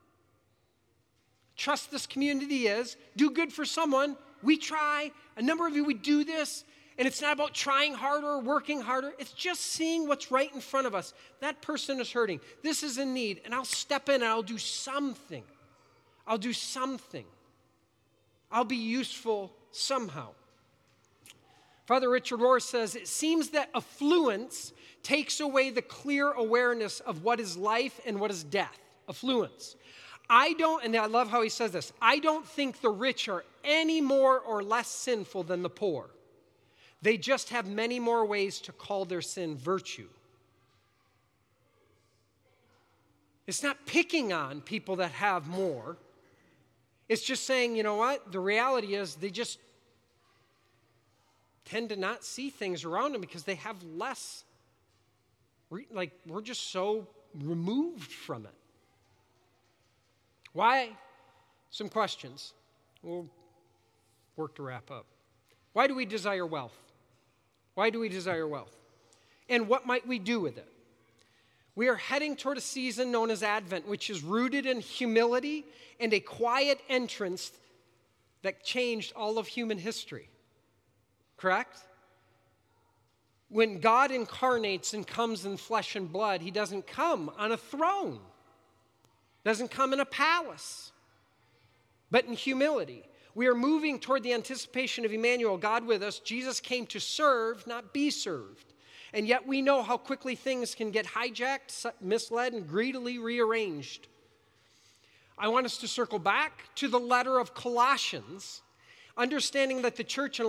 Trust this community is. Do good for someone. We try. A number of you, we do this. And it's not about trying harder or working harder. It's just seeing what's right in front of us. That person is hurting. This is in need. And I'll step in and I'll do something. I'll do something. I'll be useful somehow. Father Richard Rohr says, it seems that affluence takes away the clear awareness of what is life and what is death. Affluence. And I love how he says this, I don't think the rich are any more or less sinful than the poor. They just have many more ways to call their sin virtue. It's not picking on people that have more. It's just saying, you know what? The reality is they just tend to not see things around them because they have less. We're just so removed from it. Why? Some questions. We'll work to wrap up. Why do we desire wealth? Why do we desire wealth? And what might we do with it? We are heading toward a season known as Advent, which is rooted in humility and a quiet entrance that changed all of human history. Correct? When God incarnates and comes in flesh and blood, he doesn't come on a throne, doesn't come in a palace, but in humility. We are moving toward the anticipation of Emmanuel, God with us. Jesus came to serve, not be served. And yet we know how quickly things can get hijacked, misled, and greedily rearranged. I want us to circle back to the letter of Colossians, understanding that the church in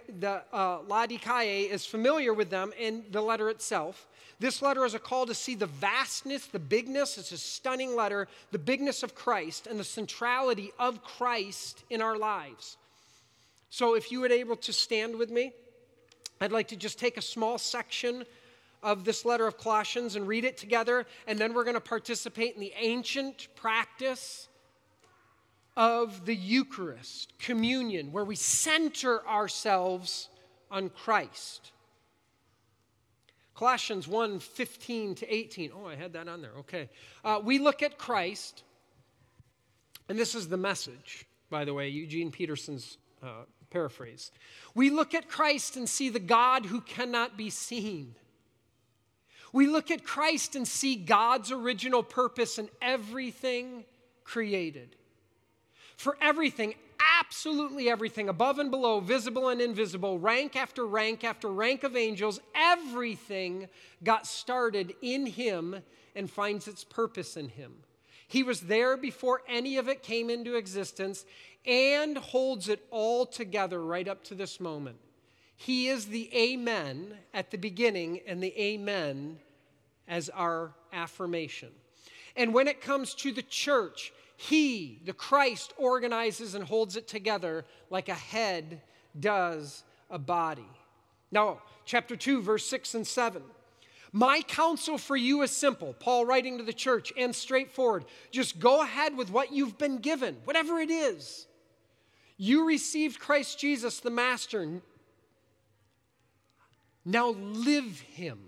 Laodicea is familiar with them in the letter itself. This letter is a call to see the vastness, the bigness, it's a stunning letter, the bigness of Christ and the centrality of Christ in our lives. So if you would able to stand with me, I'd like to just take a small section of this letter of Colossians and read it together, and then we're going to participate in the ancient practice of the Eucharist, communion, where we center ourselves on Christ. Colossians 1:15-18. Oh, I had that on there. Okay. We look at Christ, and this is the Message, by the way, Eugene Peterson's paraphrase. We look at Christ and see the God who cannot be seen. We look at Christ and see God's original purpose in everything created. For everything, absolutely everything, above and below, visible and invisible, rank after rank after rank of angels, everything got started in him and finds its purpose in him. He was there before any of it came into existence and holds it all together right up to this moment. He is the Amen at the beginning and the Amen as our affirmation. And when it comes to the church, he, the Christ, organizes and holds it together like a head does a body. Now, chapter 2, verse 6 and 7. My counsel for you is simple, Paul writing to the church, and straightforward. Just go ahead with what you've been given, whatever it is. You received Christ Jesus, the Master. Now live him.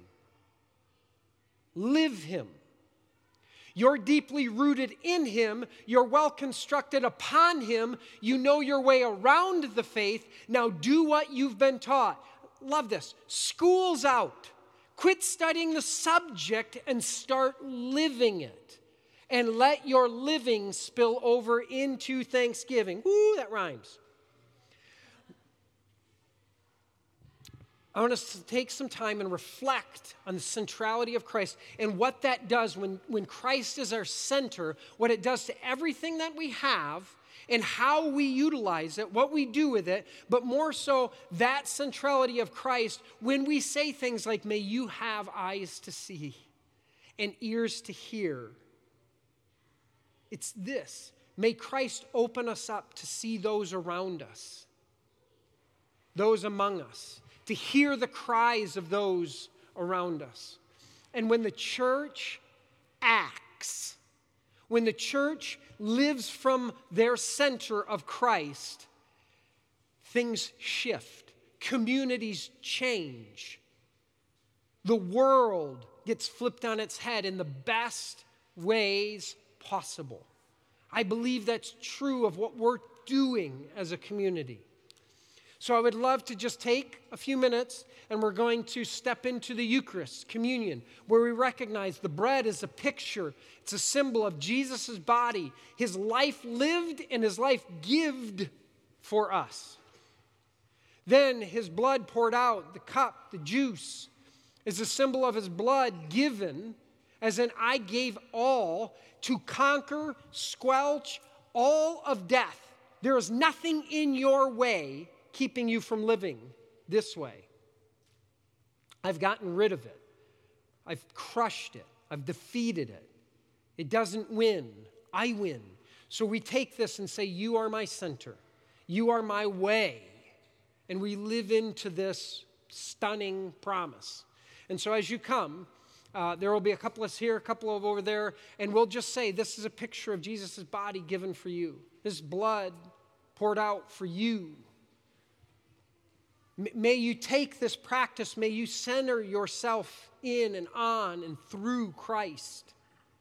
Live him. You're deeply rooted in him. You're well constructed upon him. You know your way around the faith. Now do what you've been taught. Love this. School's out. Quit studying the subject and start living it. And let your living spill over into thanksgiving. Woo, that rhymes. I want us to take some time and reflect on the centrality of Christ and what that does when Christ is our center, what it does to everything that we have and how we utilize it, what we do with it, but more so that centrality of Christ when we say things like, may you have eyes to see and ears to hear. It's this. May Christ open us up to see those around us, those among us, to hear the cries of those around us. And when the church acts, when the church lives from their center of Christ, things shift. Communities change. The world gets flipped on its head in the best ways possible. I believe that's true of what we're doing as a community. So I would love to just take a few minutes, and we're going to step into the Eucharist, communion, where we recognize the bread is a picture. It's a symbol of Jesus' body, his life lived and his life gived for us. Then his blood poured out, the cup, the juice, is a symbol of his blood given, as in I gave all to conquer, squelch all of death. There is nothing in your way keeping you from living this way. I've gotten rid of it. I've crushed it. I've defeated it. It doesn't win. I win. So we take this and say, you are my center. You are my way. And we live into this stunning promise. And so as you come, there will be a couple of us here, a couple of over there, and we'll just say, this is a picture of Jesus' body given for you. His blood poured out for you. May you take this practice. May you center yourself in and on and through Christ.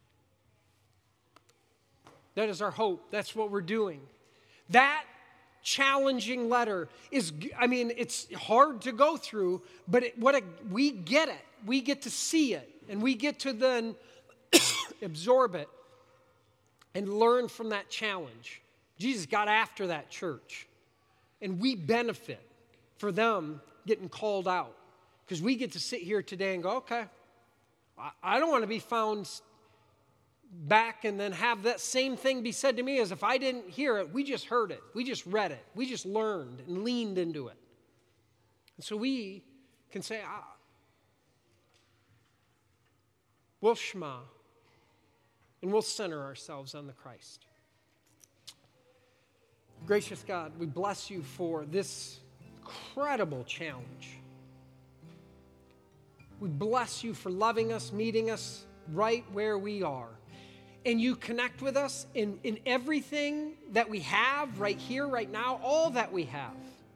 That is our hope. That's what we're doing. That challenging letter is, it's hard to go through, but we get it. We get to see it, and we get to then absorb it and learn from that challenge. Jesus got after that church, and we benefit for them getting called out, because we get to sit here today and go, okay, I don't want to be found back and then have that same thing be said to me as if I didn't hear it. We just heard it. We just read it. We just learned and leaned into it. And so we can say, we'll shema, and we'll center ourselves on the Christ. Gracious God, we bless you for this incredible challenge. We bless you for loving us, meeting us right where we are. And you connect with us in everything that we have right here, right now, all that we have.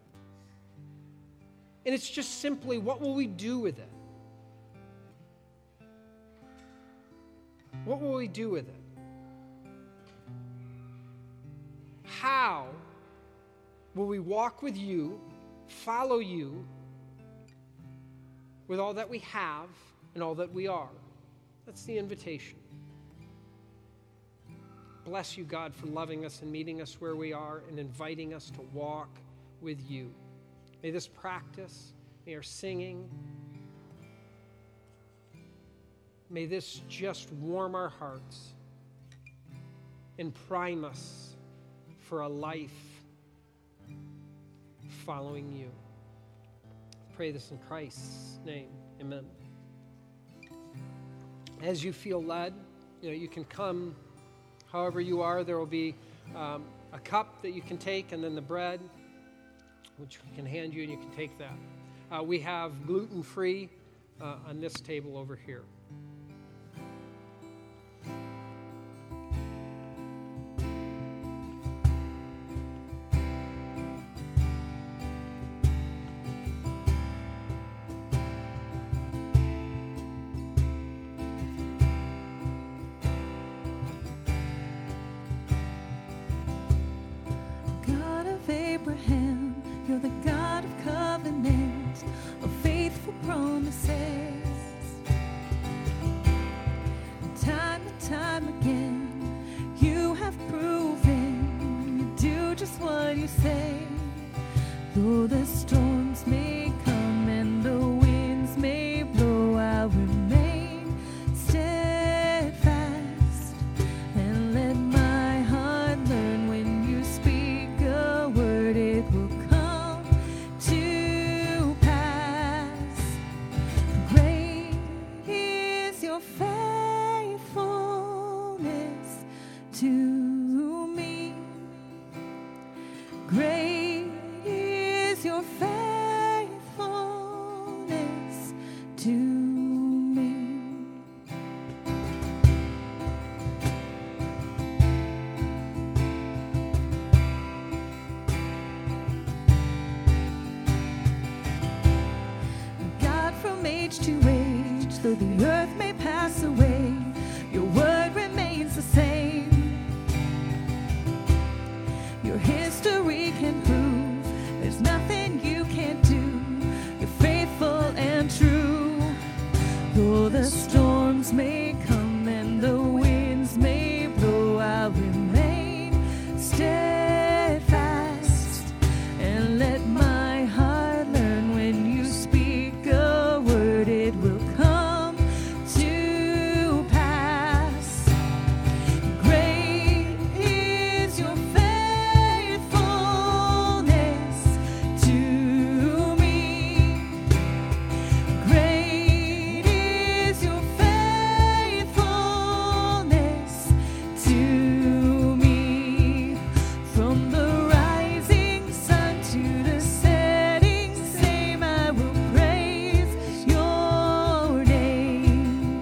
And it's just simply, what will we do with it? What will we do with it? How will we walk with you, follow you, with all that we have and all that we are? That's the invitation. Bless you, God, for loving us and meeting us where we are and inviting us to walk with you. May this practice, may our singing, may this just warm our hearts and prime us for a life following you. I pray this in Christ's name. Amen. As you feel led, you can come however you are. There will be a cup that you can take, and then the bread, which we can hand you, and you can take that. We have gluten-free on this table over here. Though the earth may pass away, your word remains the same. Your history can prove there's nothing you can't do. You're faithful and true. Though the storms may come and the winds may blow, I'll remain steadfast and let my heart learn when you speak a word, it will come to pass. Great is your faithfulness to me. Great is your faithfulness to me. From the rising sun to the setting same, I will praise your name.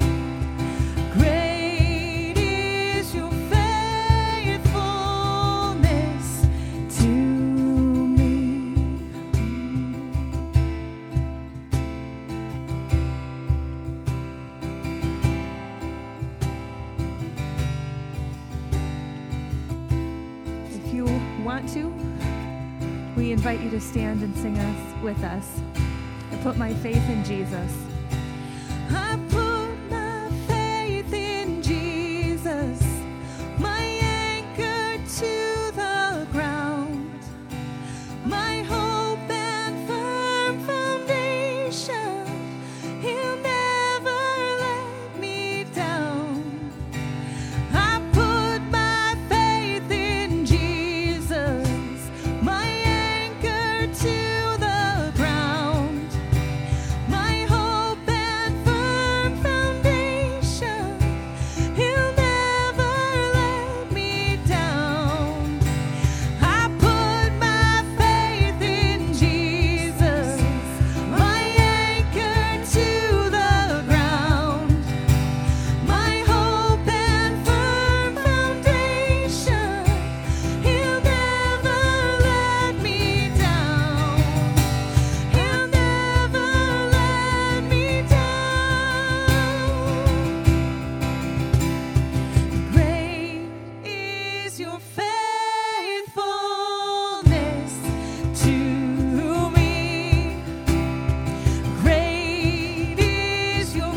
Great is your faithfulness to me. If you want to, we invite you to stand and sing us with us. I put my faith in Jesus. I put my faith in Jesus, my anchor to the ground, my hope and firm foundation. He'll never let me down. I put my faith in Jesus, my anchor to the ground, my hope and firm foundation. He'll never let me down. I put my faith in Jesus, my anchor to the ground, my hope and firm foundation. He'll never let me down. He'll never let me down. Great is your faithfulness to me. Great is your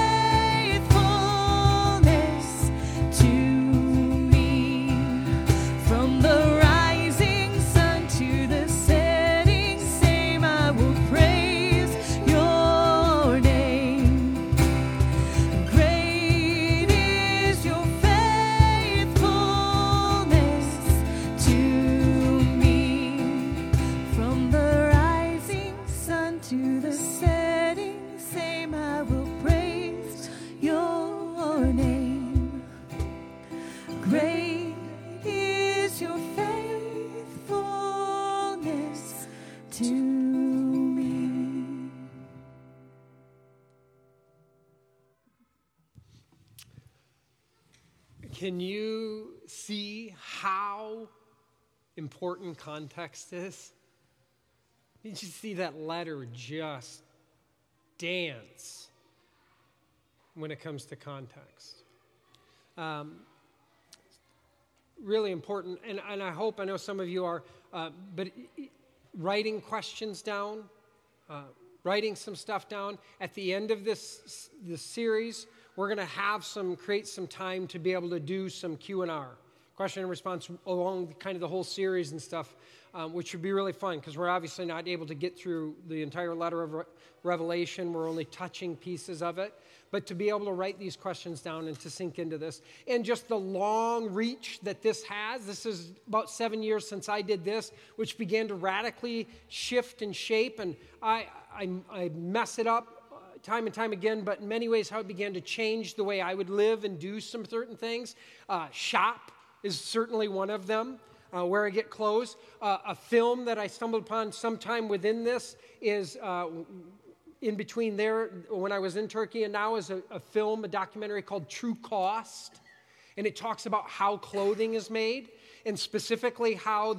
faithfulness to me. From the rising sun to the setting same, I will praise your name. Great is your faithfulness to me. From the rising sun to the setting same, I will praise your name. Great is your faithfulness to me. Can you see how important context is? Did you see that letter just dance when it comes to context? Really important, and I know some of you are, writing questions down, writing some stuff down. At the end of this series, we're going to create some time to be able to do some Q&R, question and response, along kind of the whole series and stuff, which would be really fun because we're obviously not able to get through the entire letter of Revelation. We're only touching pieces of it. But to be able to write these questions down and to sink into this, and just the long reach that this has. This is about 7 years since I did this, which began to radically shift and shape, and I mess it up time and time again, but in many ways how it began to change the way I would live and do some certain things. Shop is certainly one of them, where I get clothes. A film that I stumbled upon sometime within this is in between there, when I was in Turkey and now, is a documentary called True Cost. And it talks about how clothing is made. and specifically how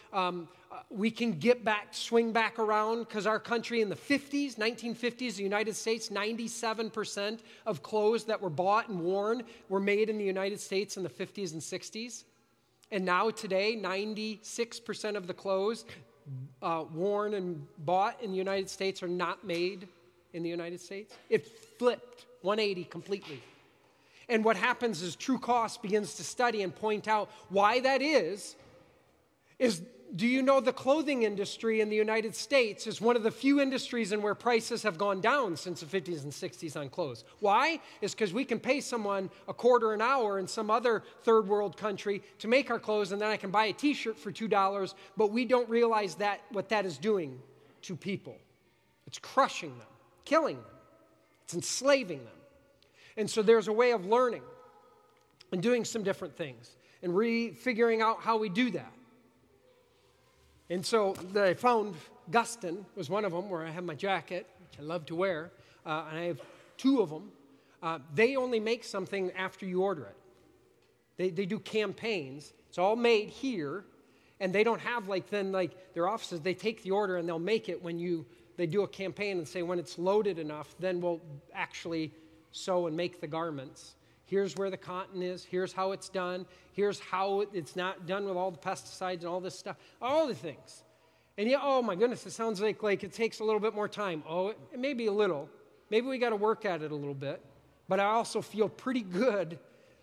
we can swing back around, because our country in the 1950s, the United States, 97% of clothes that were bought and worn were made in the United States in the 50s and 60s. And now today, 96% of the clothes worn and bought in the United States are not made in the United States. It flipped 180 completely. And what happens is True Cost begins to study and point out why that is do you know the clothing industry in the United States is one of the few industries in where prices have gone down since the 50s and 60s on clothes? Why? It's because we can pay someone $0.25 an hour in some other third world country to make our clothes, and then I can buy a t-shirt for $2, but we don't realize what that is doing to people. It's crushing them, killing them. It's enslaving them. And so there's a way of learning and doing some different things and figuring out how we do that. And so I found Gustin was one of them, where I have my jacket, which I love to wear, and I have two of them. They only make something after you order it. They do campaigns. It's all made here, and they don't have their offices. They take the order and they'll make it when they do a campaign and say when it's loaded enough, then we'll actually sew and make the garments. Here's where the cotton is. Here's how it's done. Here's how it's not done with all the pesticides and all this stuff. All the things. And yeah, oh my goodness, it sounds like it takes a little bit more time. Oh, it may be a little. Maybe we got to work at it a little bit. But I also feel pretty good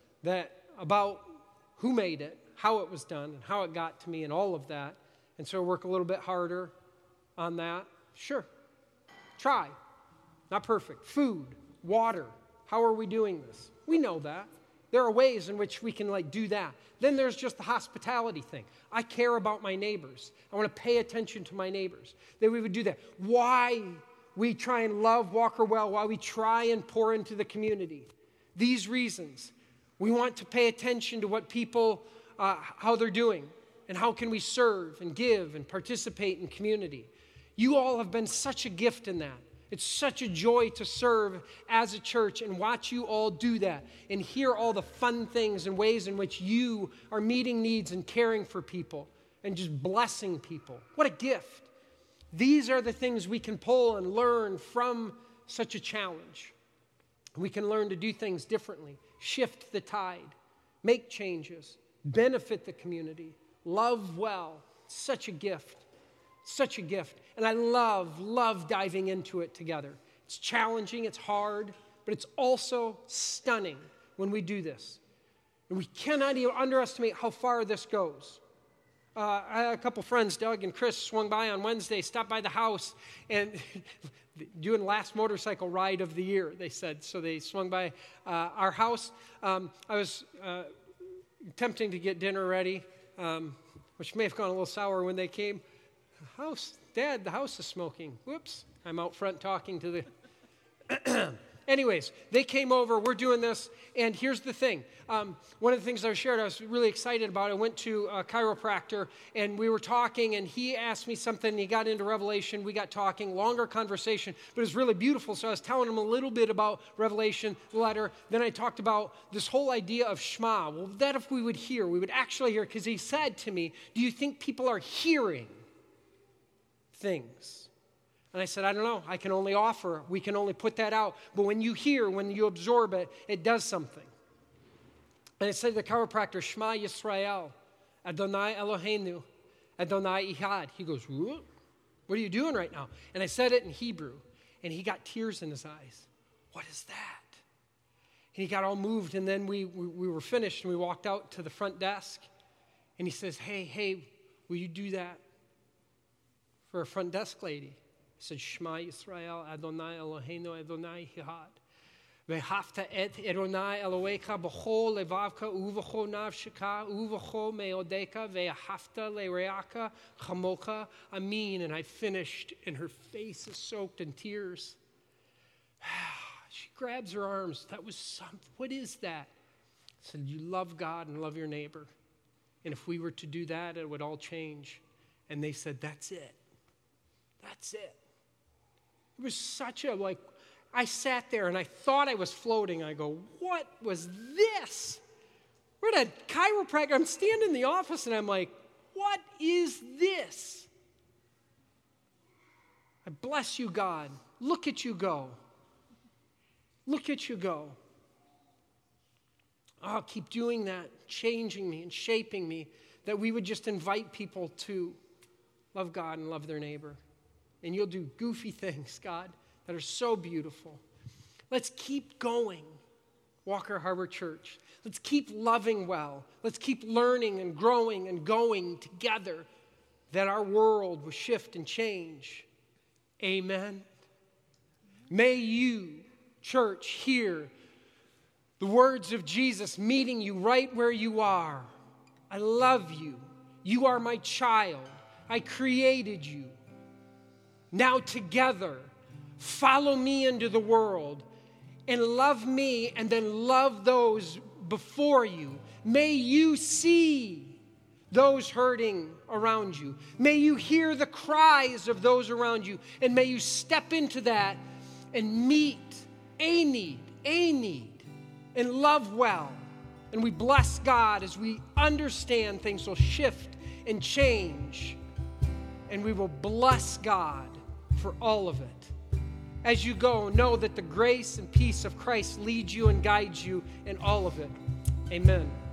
about who made it, how it was done, and how it got to me and all of that. And so work a little bit harder on that. Sure. Try. Not perfect. Food, water. How are we doing this? We know that. There are ways in which we can do that. Then there's just the hospitality thing. I care about my neighbors. I want to pay attention to my neighbors. That we would do that. Why we try and love Walker Well, why we try and pour into the community. These reasons. We want to pay attention to what people, how they're doing, and how can we serve and give and participate in community. You all have been such a gift in that. It's such a joy to serve as a church and watch you all do that and hear all the fun things and ways in which you are meeting needs and caring for people and just blessing people. What a gift. These are the things we can pull and learn from such a challenge. We can learn to do things differently, shift the tide, make changes, benefit the community, love well. Such a gift. Such a gift. And I love diving into it together. It's challenging, it's hard, but it's also stunning when we do this. And we cannot even underestimate how far this goes. I had a couple friends, Doug and Chris, swung by on Wednesday, stopped by the house, and doing last motorcycle ride of the year, they said. So they swung by our house. I was attempting to get dinner ready, which may have gone a little sour when they came. Dad, the house is smoking. Whoops, I'm out front talking to the... Anyways, they came over, we're doing this, and here's the thing. One of the things I shared I was really excited about, I went to a chiropractor, and we were talking, and he asked me something, and he got into Revelation, we got talking, longer conversation, but it was really beautiful, so I was telling him a little bit about Revelation, the letter, then I talked about this whole idea of Shema. Well, that if we would hear, we would actually hear, because he said to me, do you think people are hearing things? And I said, I don't know. I can only offer. We can only put that out. But when you hear, when you absorb it, it does something. And I said to the chiropractor, Shema Yisrael, Adonai Eloheinu, Adonai Echad. He goes, what are you doing right now? And I said it in Hebrew, and he got tears in his eyes. What is that? And he got all moved, and then we were finished, and we walked out to the front desk, and he says, hey, will you do that for a front desk lady? He said, Shema Yisrael, Adonai Eloheinu, Adonai Echad. Ve'ahavta et Adonai Elohecha b'chol levavka uv'chol nafsheka uv'chol meodeka ve'ahavta le'reaka chamocha. Amen. And I finished, and her face is soaked in tears. She grabs her arms. That was something. What is that? I said, you love God and love your neighbor. And if we were to do that, it would all change. And they said, that's it. That's it. It was such a, I sat there and I thought I was floating. I go, what was this? We're at a chiropractor. I'm standing in the office and I'm like, what is this? I bless you, God. Look at you go. Look at you go. Oh, keep doing that, changing me and shaping me, that we would just invite people to love God and love their neighbor. And you'll do goofy things, God, that are so beautiful. Let's keep going, Walker Harbor Church. Let's keep loving well. Let's keep learning and growing and going together, that our world will shift and change. Amen. May you, church, hear the words of Jesus meeting you right where you are. I love you. You are my child. I created you. Now together, follow me into the world and love me, and then love those before you. May you see those hurting around you. May you hear the cries of those around you, and may you step into that and meet a need, and love well. And we bless God as we understand things will shift and change, and we will bless God for all of it. As you go, know that the grace and peace of Christ leads you and guides you in all of it. Amen.